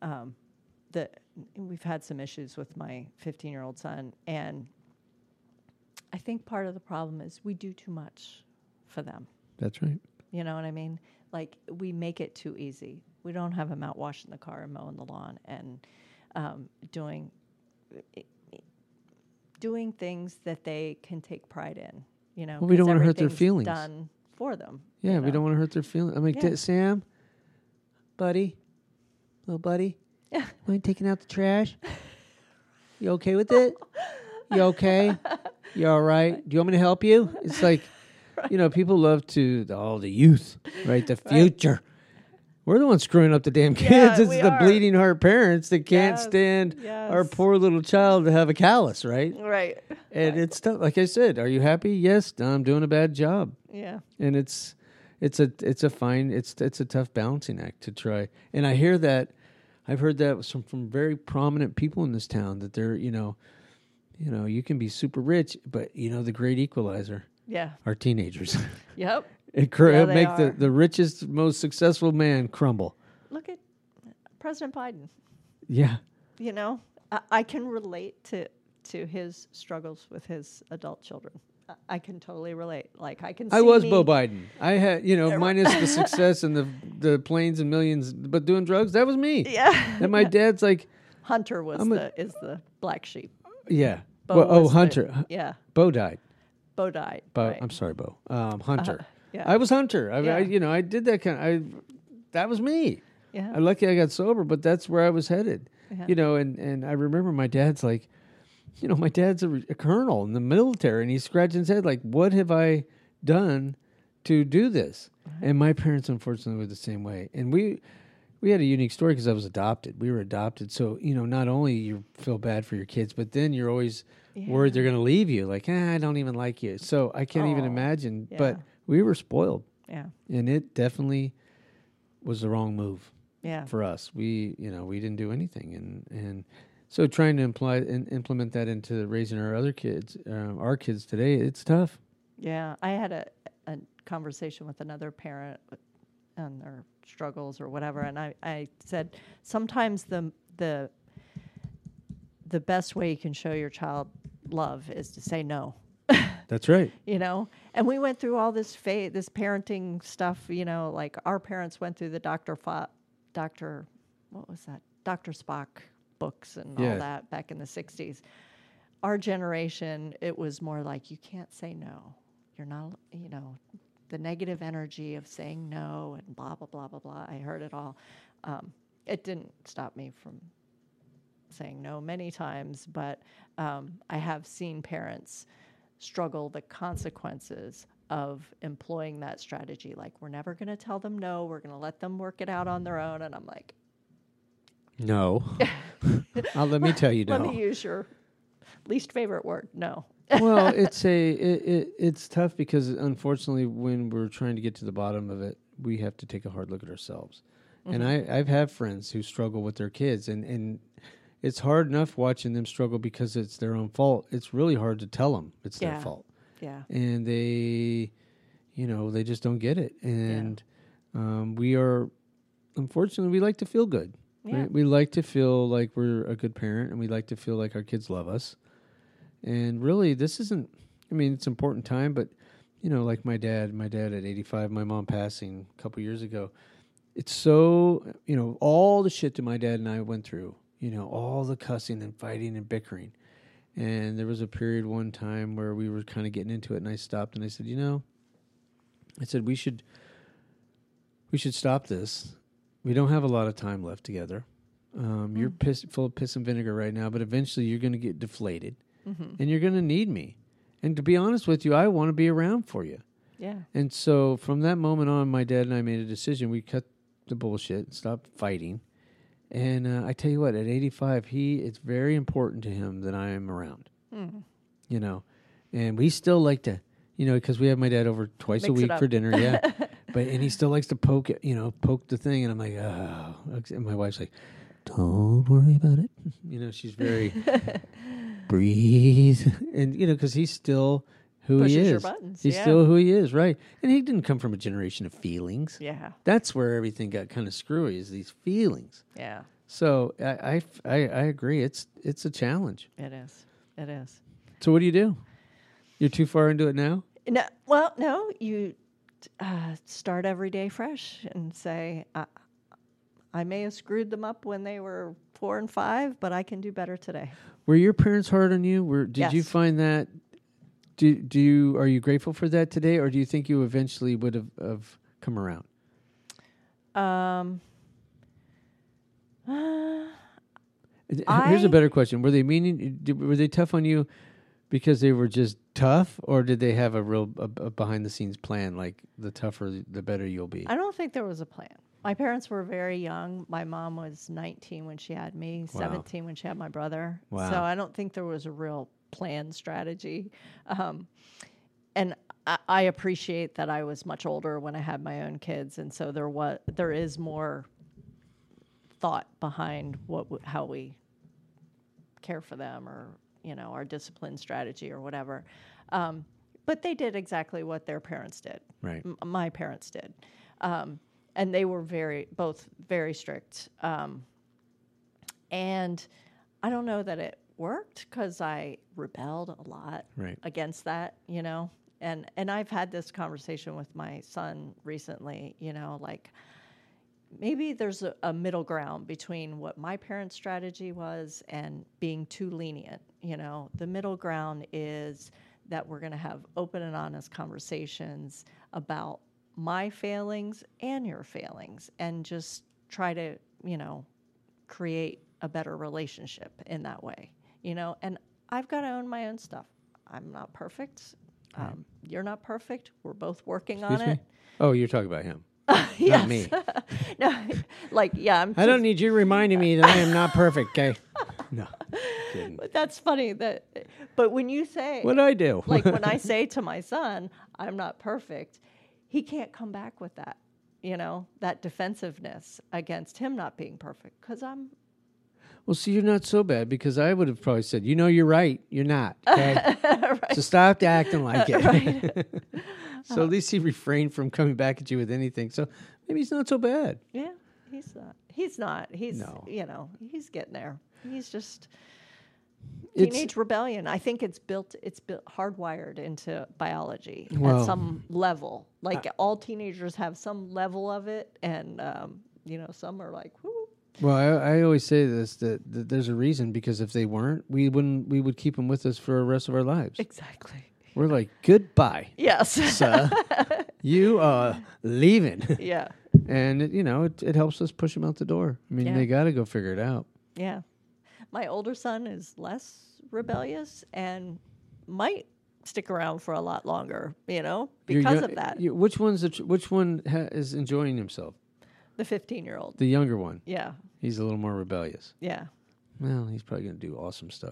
we've had some issues with my 15-year-old son, and I think part of the problem is we do too much for them. That's right. You know what I mean? Like, we make it too easy. We don't have them out washing the car and mowing the lawn and doing things that they can take pride in. Well, we don't want to hurt their feelings. Done for them. Yeah, we don't want to hurt their feelings. I'm like, Sam, little buddy, mind taking out the trash? You okay with it? You okay? You all right? Do you want me to help you? It's like, people love the youth, right? The future. Right. We're the ones screwing up the damn kids. It's the bleeding heart parents that can't stand our poor little child to have a callus, right? Right. And it's tough. Like I said, are you happy? Yes, I'm doing a bad job. Yeah. And it's a tough balancing act to try. And I've heard that from very prominent people in this town that they're, you can be super rich, but the great equalizer. Yeah. Are teenagers. Yep. It'll make the richest, most successful man crumble. Look at President Biden. Yeah. I can relate to his struggles with his adult children. I can totally relate. Like, I can see I was Beau Biden. I had, minus the success and the planes and millions, but doing drugs, that was me. Yeah. And my dad's like... Hunter is the black sheep. Yeah. Hunter. Beau died. Beau died. Right. I'm sorry, Beau. Hunter. Yeah. I was Hunter. I did that that was me. Yeah. I'm lucky I got sober, but that's where I was headed. Yeah. And I remember my dad's like, my dad's a colonel in the military, and he's scratching his head like, what have I done to do this? Uh-huh. And my parents, unfortunately, were the same way. And we had a unique story because I was adopted. We were adopted. So, not only you feel bad for your kids, but then you're always worried they're going to leave you. Like, I don't even like you. So I can't even imagine. Yeah. But we were spoiled. Yeah. And it definitely was the wrong move. Yeah. For us. We didn't do anything. And so trying to implement that into raising our kids today, it's tough. Yeah. I had a conversation with another parent and their struggles or whatever, and I said sometimes the best way you can show your child love is to say no. That's right. And we went through all this parenting stuff, like our parents went through the Dr. Spock books and all that back in the 60s. Our generation, it was more like, you can't say no. You're not, the negative energy of saying no and blah, blah, blah, blah, blah. I heard it all. It didn't stop me from saying no many times, but I have seen parents struggle the consequences of employing that strategy. Like, we're never going to tell them no. We're going to let them work it out on their own. And I'm like, no. Let me tell you no. Let me use your least favorite word, no. Well, it's tough because, unfortunately, when we're trying to get to the bottom of it, we have to take a hard look at ourselves. Mm-hmm. And I've had friends who struggle with their kids, and it's hard enough watching them struggle because it's their own fault. It's really hard to tell them it's their fault. Yeah. And they just don't get it. And we are, unfortunately, we like to feel good. Yeah. Right? We like to feel like we're a good parent, and we like to feel like our kids love us. And really, this isn't, it's an important time, but, like my dad at 85, my mom passing a couple years ago, it's so, all the shit that my dad and I went through, all the cussing and fighting and bickering. And there was a period one time where we were kind of getting into it, and I stopped and I said, we should stop this. We don't have a lot of time left together. You're full of piss and vinegar right now, but eventually you're going to get deflated, and you're going to need me. And to be honest with you, I want to be around for you. Yeah. And so from that moment on, my dad and I made a decision. We cut the bullshit, stopped fighting. And I tell you what, at 85, it's very important to him that I am around. And we still like to, because we have my dad over twice a week for dinner. Yeah. And he still likes to poke the thing. And I'm like, oh, and my wife's like, don't worry about it. She's very breathe. And, because he's still who Pushes he is. Your buttons. He's still who he is, right? And he didn't come from a generation of feelings. Yeah. That's where everything got kind of screwy, is these feelings. Yeah. So I agree. It's a challenge. It is. It is. So what do you do? You're too far into it now? No. Well, no. You start every day fresh and say, I may have screwed them up when they were 4 and 5, but I can do better today. Were your parents hard on you? Did you find that? Are you grateful for that today, or do you think you eventually would have come around? Here's a better question: Were they tough on you because they were just tough, or did they have a real behind the scenes plan? Like, the tougher, the better you'll be. I don't think there was a plan. My parents were very young. My mom was 19 when she had me, 17 when she had my brother. Wow. So I don't think there was a real plan strategy. And I appreciate that I was much older when I had my own kids, and so there is more thought behind how we care for them, or our discipline strategy or whatever. But they did exactly what their parents did. Right. My parents did. And they were both very strict. And I don't know that it worked, because I rebelled a lot against that, And I've had this conversation with my son recently, like, maybe there's a middle ground between what my parents' strategy was and being too lenient. The middle ground is that we're going to have open and honest conversations about my failings and your failings, and just try to, create a better relationship in that way, and I've got to own my own stuff. I'm not perfect. You're not perfect. We're both working on it. Oh, you're talking about him. Yes. Not me. No, I don't need you reminding me that I am not perfect, okay? No. Kidding. But that's funny but when you say, what'd I do? Like, when I say to my son, I'm not perfect, he can't come back with that, that defensive-ness against him not being perfect, because I'm... Well, see, you're not so bad, because I would have probably said, you're right, you're not, okay? Right. So stop acting like it. Right. So at least he refrained from coming back at you with anything. So maybe he's not so bad. Yeah, he's not. He's getting there. He's just... Teenage rebellion. I think it's built hardwired into biology at some level. Like, all teenagers have some level of it, and some are like, whoo. Well, I always say this, that there's a reason, because if they weren't, we would keep them with us for the rest of our lives. Exactly. We're like, goodbye. Yes. Sir. You are leaving. Yeah. And it helps us push them out the door. I mean, they got to go figure it out. Yeah. My older son is less rebellious and might stick around for a lot longer, because of that. Which one is enjoying himself? The 15-year-old. The younger one. Yeah. He's a little more rebellious. Yeah. Well, he's probably going to do awesome stuff.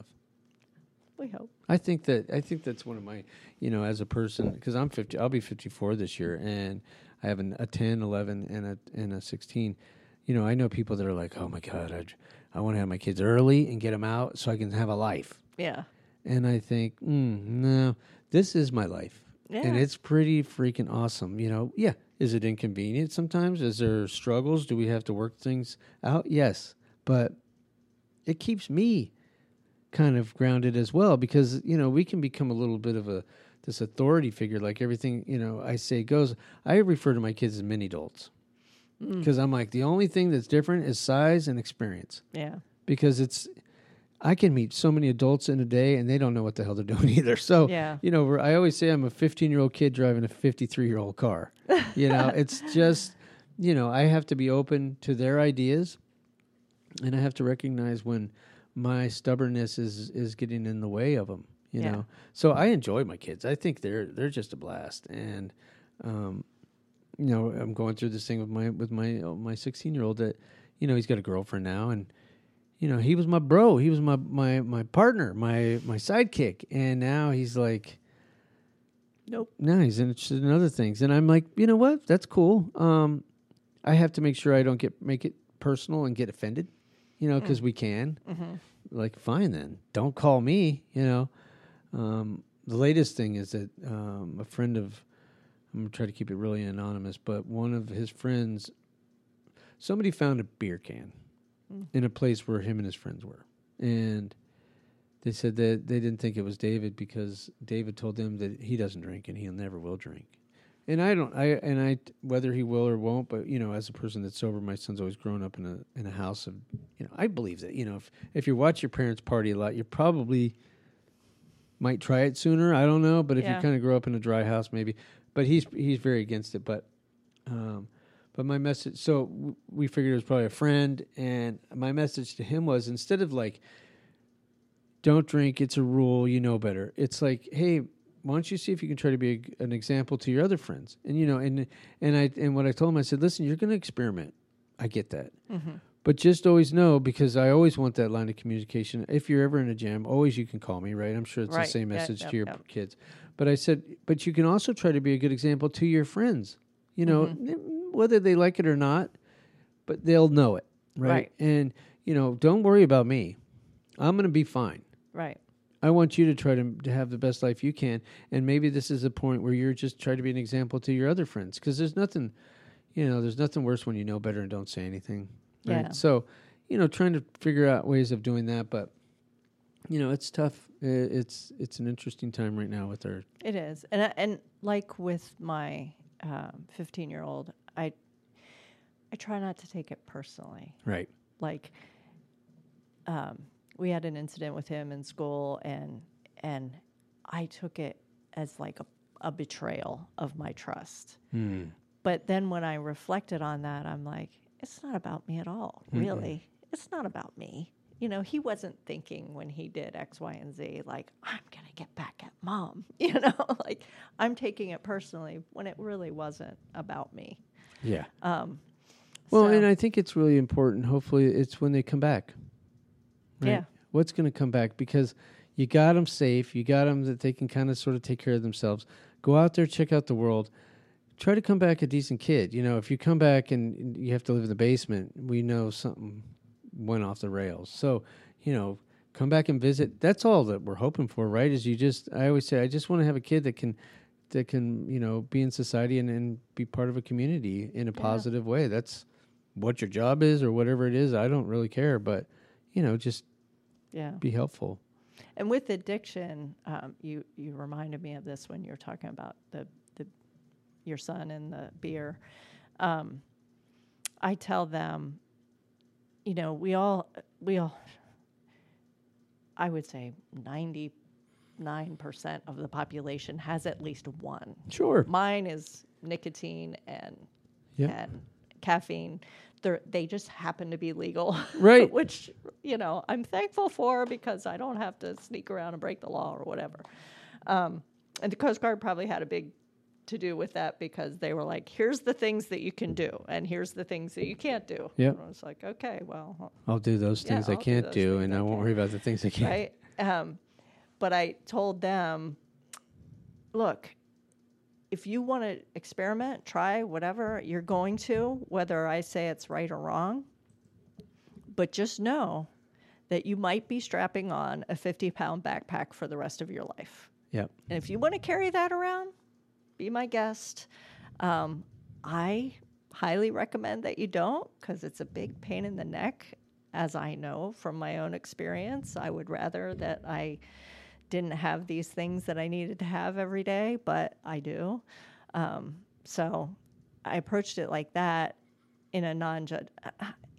We hope. I think that's one of my, as a person, because I'm 50, I'll be 54 this year, and I have a 10, 11, and a 16. I know people that are like, oh my God, I want to have my kids early and get them out so I can have a life. Yeah. And I think, no, this is my life. Yeah. And it's pretty freaking awesome. Yeah. Is it inconvenient sometimes? Is there struggles? Do we have to work things out? Yes. But it keeps me kind of grounded as well, because, we can become a little bit of this authority figure, like everything, I say goes. I refer to my kids as mini adults. Because I'm like, the only thing that's different is size and experience. Yeah. Because I can meet so many adults in a day, and they don't know what the hell they're doing either. So, I always say I'm a 15-year-old kid driving a 53-year-old car. It's just, I have to be open to their ideas, and I have to recognize when my stubbornness is getting in the way of them. So I enjoy my kids. I think they're just a blast, and I'm going through this thing with my 16-year-old that he's got a girlfriend now, and he was my bro, he was my partner, my sidekick, and now he's like, nope. Now he's interested in other things, and I'm like, you know what? That's cool. I have to make sure I don't make it personal and get offended, because we can. Mm-hmm. Like, fine then, don't call me. The latest thing is that a friend of, I'm going to try to keep it really anonymous, but one of his friends, somebody found a beer can in a place where him and his friends were. And they said that they didn't think it was David because David told them that he doesn't drink and he never will drink. And I whether he will or won't, but as a person that's sober, my son's always grown up in a house of, I believe that, if you watch your parents party a lot, you probably might try it sooner. I don't know, but if you kind of grow up in a dry house, maybe. But he's very against it. But my message, so we figured it was probably a friend, and my message to him was, instead of like, don't drink, it's a rule, you know better. It's like, hey, why don't you see if you can try to be an example to your other friends? And and what I told him, I said, listen, you're going to experiment. I get that. Mm-hmm. But just always know, because I always want that line of communication. If you're ever in a jam, always you can call me, right? I'm sure it's the same message to your kids. But I said, but you can also try to be a good example to your friends, whether they like it or not, but they'll know it, right? And, don't worry about me. I'm going to be fine. Right. I want you to try to have the best life you can. And maybe this is a point where you're just trying to be an example to your other friends, because there's nothing worse when you know better and don't say anything. Right? Yeah. So, trying to figure out ways of doing that, but it's tough. It's an interesting time right now with our. It is, and like with my 15-year-old, I try not to take it personally. Right. Like, we had an incident with him in school, and I took it as like a betrayal of my trust. Mm. But then when I reflected on that, I'm like, it's not about me at all, really. Mm-mm. It's not about me. He wasn't thinking when he did X, Y, and Z, like, I'm going to get back at mom. Like, I'm taking it personally when it really wasn't about me. Yeah. And I think it's really important. Hopefully it's when they come back. Right? Yeah. What's going to come back? Because you got them safe. You got them that they can kind of sort of take care of themselves. Go out there, check out the world. Try to come back a decent kid. If you come back and you have to live in the basement, we know something went off the rails. So, come back and visit. That's all that we're hoping for, right? I always say, I just want to have a kid that can, be in society and be part of a community in a positive way. That's what your job is or whatever it is. I don't really care, but, just be helpful. And with addiction, you reminded me of this when you were talking about your son and the beer. I tell them, we all, I would say 99% of the population has at least one. Sure. Mine is nicotine and caffeine. They just happen to be legal. Right. Which, I'm thankful for, because I don't have to sneak around and break the law or whatever. And the Coast Guard probably had a big to do with that, because they were like, here's the things that you can do and here's the things that you can't do. Yeah. I was like, okay, well, I'll do those things I can't do, and I won't worry about the things I can. Right. But I told them, look, if you want to experiment, try whatever you're going to, whether I say it's right or wrong, but just know that you might be strapping on a 50-pound backpack for the rest of your life. Yep. And if you want to carry that around, be my guest. I highly recommend that you don't, because it's a big pain in the neck, as I know from my own experience. I would rather that I didn't have these things that I needed to have every day, but I do. So I approached it like that, in a non-judge.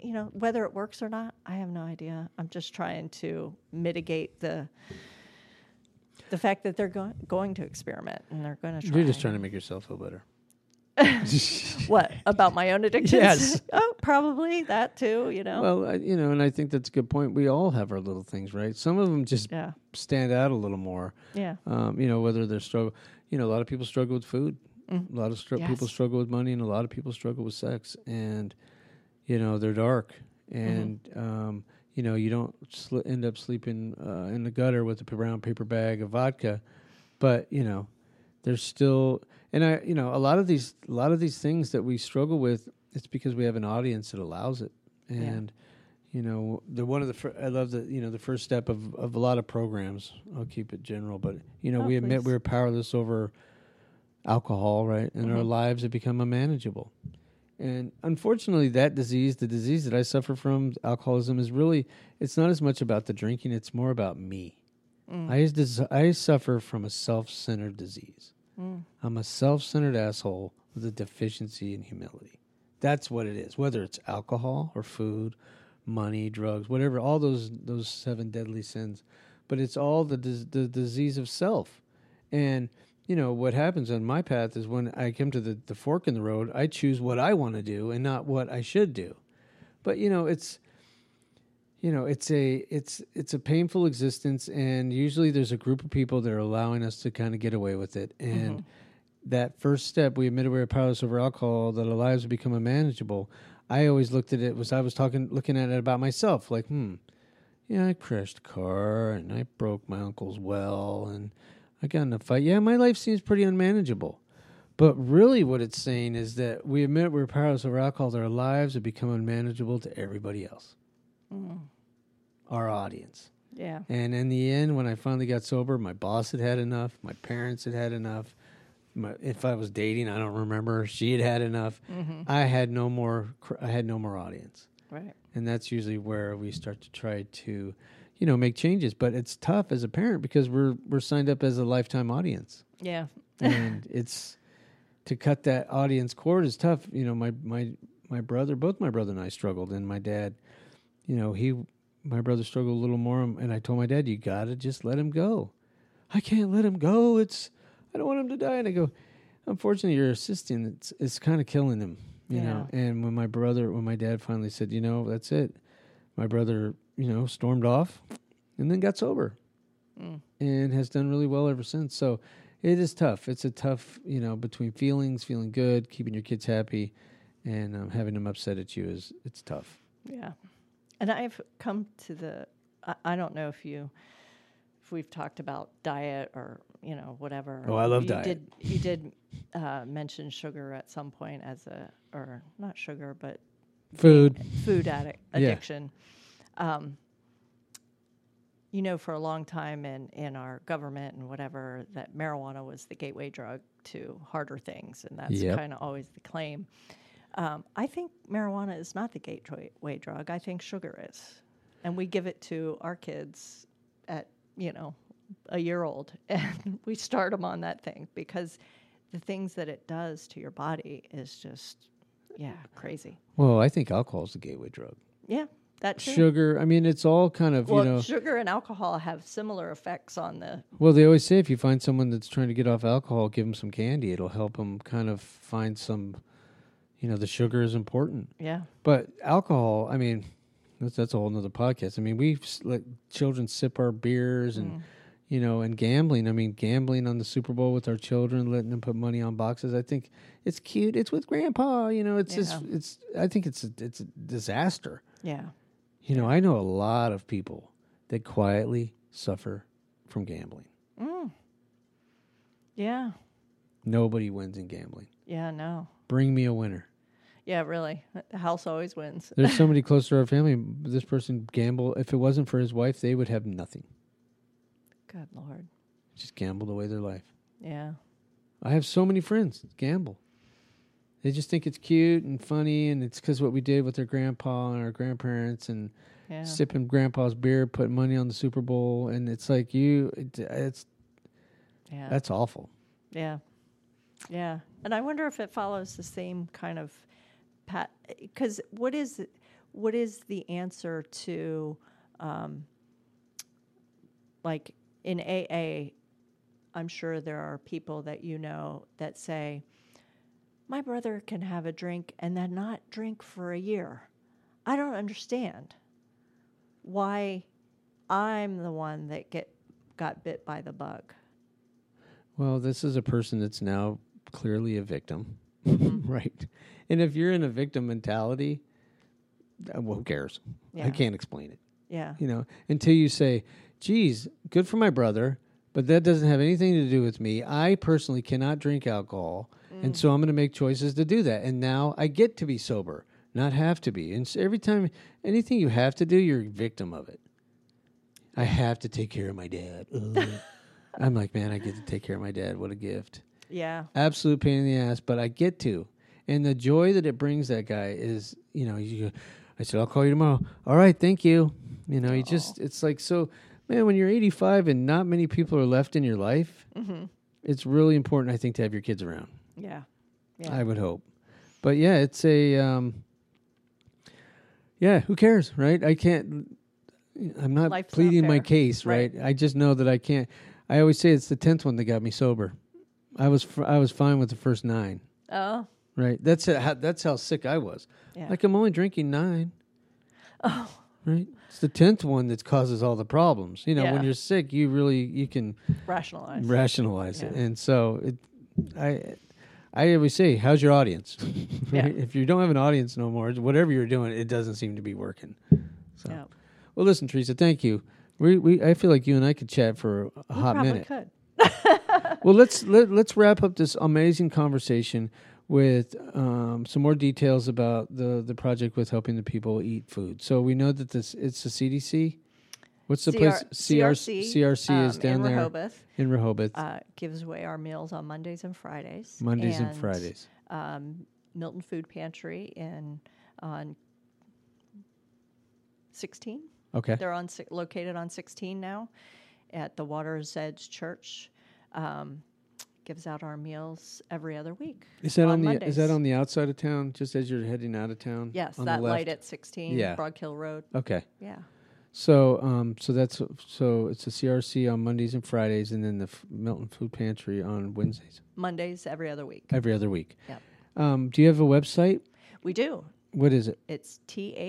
whether it works or not, I have no idea. I'm just trying to mitigate the fact that they're going to experiment and they're going to try. You're just trying to make yourself feel better. What about my own addictions? Yes. Oh, probably that too. Well, and I think that's a good point. We all have our little things, right? Some of them just stand out a little more. Yeah. Whether they're struggle. A lot of people struggle with food. A lot of people struggle with money, and a lot of people struggle with sex. And they're dark, and you don't end up sleeping in the gutter with a brown paper bag of vodka, but there's still. And a lot of these things that we struggle with, it's because we have an audience that allows it. And I love the first step of a lot of programs. I'll keep it general, but we admit we're powerless over alcohol, right? And our lives have become unmanageable. And unfortunately, the disease that I suffer from, alcoholism, is really, it's not as much about the drinking, it's more about me. I suffer from a self-centered disease. I'm a self-centered asshole with a deficiency in humility. That's what it is, whether it's alcohol or food, money, drugs, whatever, all those 7 deadly sins. But it's all the disease of self. And, what happens on my path is when I come to the fork in the road, I choose what I want to do and not what I should do. But, it's a painful existence, and usually there's a group of people that are allowing us to kind of get away with it. And that first step, we admitted we were powerless over alcohol, that our lives would become unmanageable. I always looked at it looking at it about myself, like, I crashed a car and I broke my uncle's well and I got in a fight. Yeah, my life seems pretty unmanageable. But really what it's saying is that we admit we're powerless over alcohol, that our lives have become unmanageable to everybody else. Our audience. Yeah. And in the end, when I finally got sober, my boss had enough. My parents had enough. If I was dating, I don't remember. She had enough. I had no more audience. Right. And that's usually where we start to try to, make changes. But it's tough as a parent because we're signed up as a lifetime audience. Yeah. And it's to cut that audience cord is tough. My brother, both my brother and I struggled, and my dad, my brother struggled a little more, and I told my dad, you got to just let him go. I can't let him go. I don't want him to die. And I go, unfortunately, you're assisting. It's kind of killing him, you know. And when my dad finally said, that's it, my brother, stormed off and then got sober and has done really well ever since. So it is tough. It's a tough, between feeling good, keeping your kids happy, and having them upset at you it's tough. Yeah. And I've come to I don't know if we've talked about diet or, whatever. Oh, I love diet. You did mention sugar at some point or not sugar, but food addiction. For a long time in our government and whatever, that marijuana was the gateway drug to harder things. And that's kind of always the claim. I think marijuana is not the gateway drug. I think sugar is. And we give it to our kids at, a year old. And we start them on that thing because the things that it does to your body is just, crazy. Well, I think alcohol is the gateway drug. Yeah, that too. Sugar, it's all kind of, sugar and alcohol have similar effects on the... Well, they always say if you find someone that's trying to get off alcohol, give them some candy. It'll help them kind of find some... the sugar is important. Yeah. But alcohol, that's a whole nother podcast. We let children sip our beers and, and gambling. Gambling on the Super Bowl with our children, letting them put money on boxes. I think it's cute. It's with Grandpa. I think it's a disaster. Yeah. I know a lot of people that quietly suffer from gambling. Yeah. Nobody wins in gambling. Yeah, no. Bring me a winner. Yeah, really. The house always wins. There's somebody close to our family. This person gambled. If it wasn't for his wife, they would have nothing. Good Lord. Just gambled away their life. Yeah. I have so many friends that gamble. They just think it's cute and funny, and it's because what we did with their grandpa and our grandparents and sipping grandpa's beer, putting money on the Super Bowl, and it's like that's awful. Yeah. Yeah. And I wonder if it follows the same kind of because what is what is the answer to, like in AA, I'm sure there are people that you know that say, my brother can have a drink and then not drink for a year. I don't understand why I'm the one that got bit by the bug. Well, this is a person that's now clearly a victim, Mm-hmm. right? And if you're in a victim mentality, well, who cares? Yeah. I can't explain it. Yeah. You know, until you say, geez, good for my brother, but that doesn't have anything to do with me. I personally cannot drink alcohol, and so I'm going to make choices to do that. And now I get to be sober, not have to be. And so every time, anything you have to do, you're a victim of it. I have to take care of my dad. I'm like, man, I get to take care of my dad. What a gift. Yeah. Absolute pain in the ass, but I get to. And the joy that it brings that guy is, you know, I said, I'll call you tomorrow. All right, thank you. You know, it's like, so, man, when you're 85 and not many people are left in your life, it's really important, I think, to have your kids around. Yeah. I would hope. But yeah, it's who cares, right? I'm not Life's pleading not my fair. case, right? I just know that I can't. I always say it's the 10th one that got me sober. I was fine with the first 9. Oh. Right. That's how sick I was. Yeah. Like, I'm only drinking 9. Oh. Right. It's the 10th one that causes all the problems. You know, Yeah. when you're sick, you can Rationalize it. Yeah. And so I always say, how's your audience? Right? Yeah. If you don't have an audience no more, whatever you're doing, it doesn't seem to be working. So, Yeah. well, listen, Teresa, thank you. I feel like you and I could chat for a hot minute. Could. Well, let's wrap up this amazing conversation with some more details about the project with helping the people eat food. So we know that it's the CDC. What's the place? CRC is down in there Rehoboth. in Rehoboth. Gives away our meals on Mondays and Fridays. Mondays and Fridays. Milton Food Pantry on 16. Okay. They're located on 16 now at the Water's Edge Church. Gives out our meals every other week. Is that Mondays. is that on the outside of town, just as you're heading out of town? Yes, on that the left? light at 16, Broad Hill Road. Okay. Yeah. So it's a CRC on Mondays and Fridays, and then the Milton Food Pantry on Wednesdays. Mondays every other week. Every other week. Yep. Do you have a website? We do. What is it? It's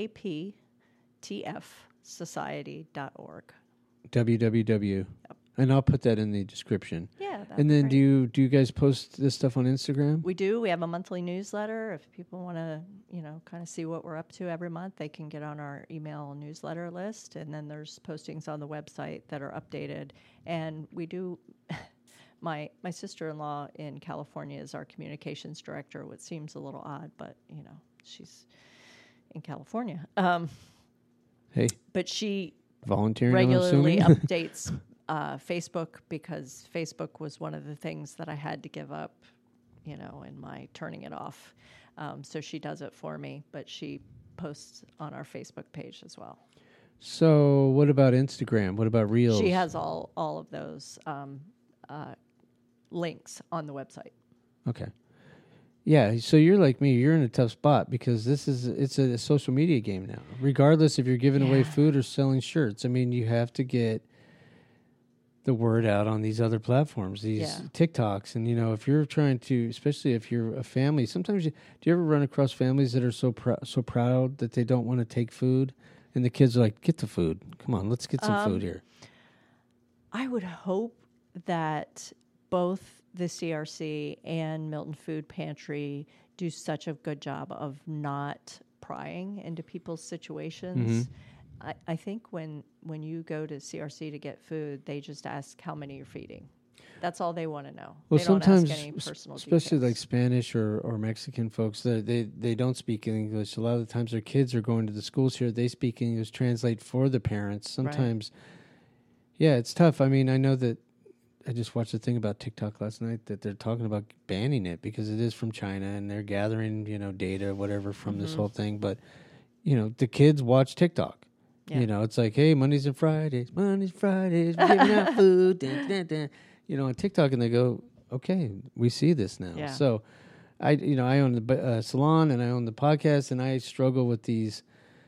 taptfsociety.org. www. Yep. And I'll put that in the description. Yeah. And then do you guys post this stuff on Instagram? We do. We have a monthly newsletter. If people want to, kind of see what we're up to every month, they can get on our email newsletter list. And then there's postings on the website that are updated. And we do. My sister-in-law in California is our communications director, which seems a little odd, but she's in California. Hey. But she volunteering regularly updates Facebook, because Facebook was one of the things that I had to give up, in my turning it off. So she does it for me, but she posts on our Facebook page as well. So what about Instagram? What about Reels? She has all of those links on the website. Okay. Yeah, so you're like me. You're in a tough spot because it's a social media game now. Regardless if you're giving away food or selling shirts, I mean, you have to get the word out on these other platforms, these TikToks. And, if you're trying to, especially if you're a family, sometimes do you ever run across families that are so proud that they don't want to take food? And the kids are like, get the food. Come on, let's get some food here. I would hope that both the CRC and Milton Food Pantry do such a good job of not prying into people's situations. Mm-hmm. I think when you go to CRC to get food, they just ask how many you're feeding. That's all they want to know. Well, they sometimes, don't ask any personal especially details. like Spanish or Mexican folks, they don't speak English. A lot of the times their kids are going to the schools here. They speak English, translate for the parents. Sometimes, it's tough. I mean, I know that I just watched a thing about TikTok last night that they're talking about banning it because it is from China and they're gathering, data, whatever, from this whole thing. But, the kids watch TikTok. Yeah. It's like, hey, Mondays and Fridays, we're giving out food, on TikTok, and they go, okay, we see this now. Yeah. So, I own the salon and I own the podcast, and I struggle with these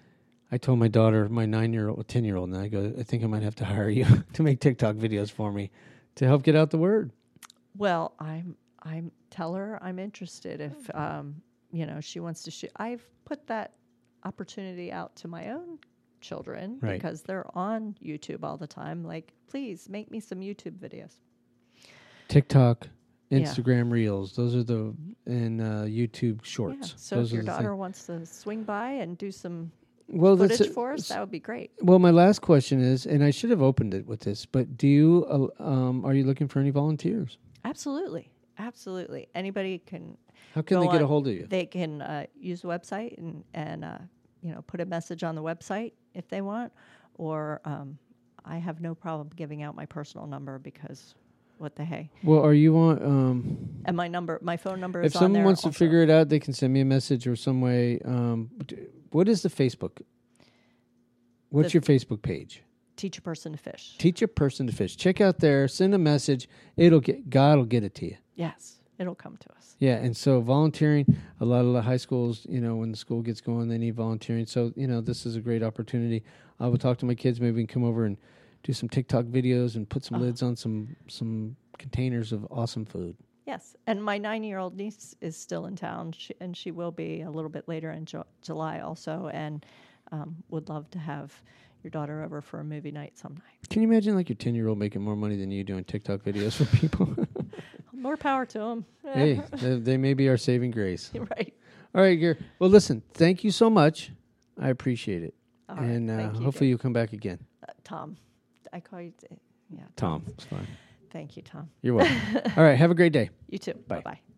I told my daughter, my 9-year-old, 10-year-old, and I go, I think I might have to hire you to make TikTok videos for me to help get out the word. Well, I'm tell her I'm interested if she wants to shoot. I've put that opportunity out to my own children because they're on YouTube all the time. Like, please make me some YouTube videos. TikTok, Instagram Reels, those are and YouTube Shorts. Yeah. So those if your daughter wants to swing by and do some footage for us, that would be great. Well, my last question is, and I should have opened it with this, but do you are you looking for any volunteers? Absolutely. Anybody can. How can they get a hold of you? They can use the website and put a message on the website if they want, or I have no problem giving out my personal number because what the hey. Well, are you on? And my phone number is on there. If someone wants to figure it out, they can send me a message or some way. What is the Facebook? What's your Facebook page? Teach a Person to Fish. Teach a Person to Fish. Check out there. Send a message. God will get it to you. Yes, it'll come to us. Yeah, and so volunteering, a lot of the high schools, when the school gets going, they need volunteering. So, this is a great opportunity. I will talk to my kids. Maybe we can come over and do some TikTok videos and put some lids on some containers of awesome food. Yes, and my 9-year-old niece is still in town, she will be a little bit later in July also, and would love to have your daughter over for a movie night sometime. Can you imagine your 10-year-old making more money than you doing TikTok videos for people? More power to them. Hey, they may be our saving grace. Right. All right, Gary. Well, listen, thank you so much. I appreciate it. All right, and hopefully you'll come back again. Tom. I call you, Tom. It's fine. Thank you, Tom. You're welcome. All right, have a great day. You too. Bye. Bye-bye.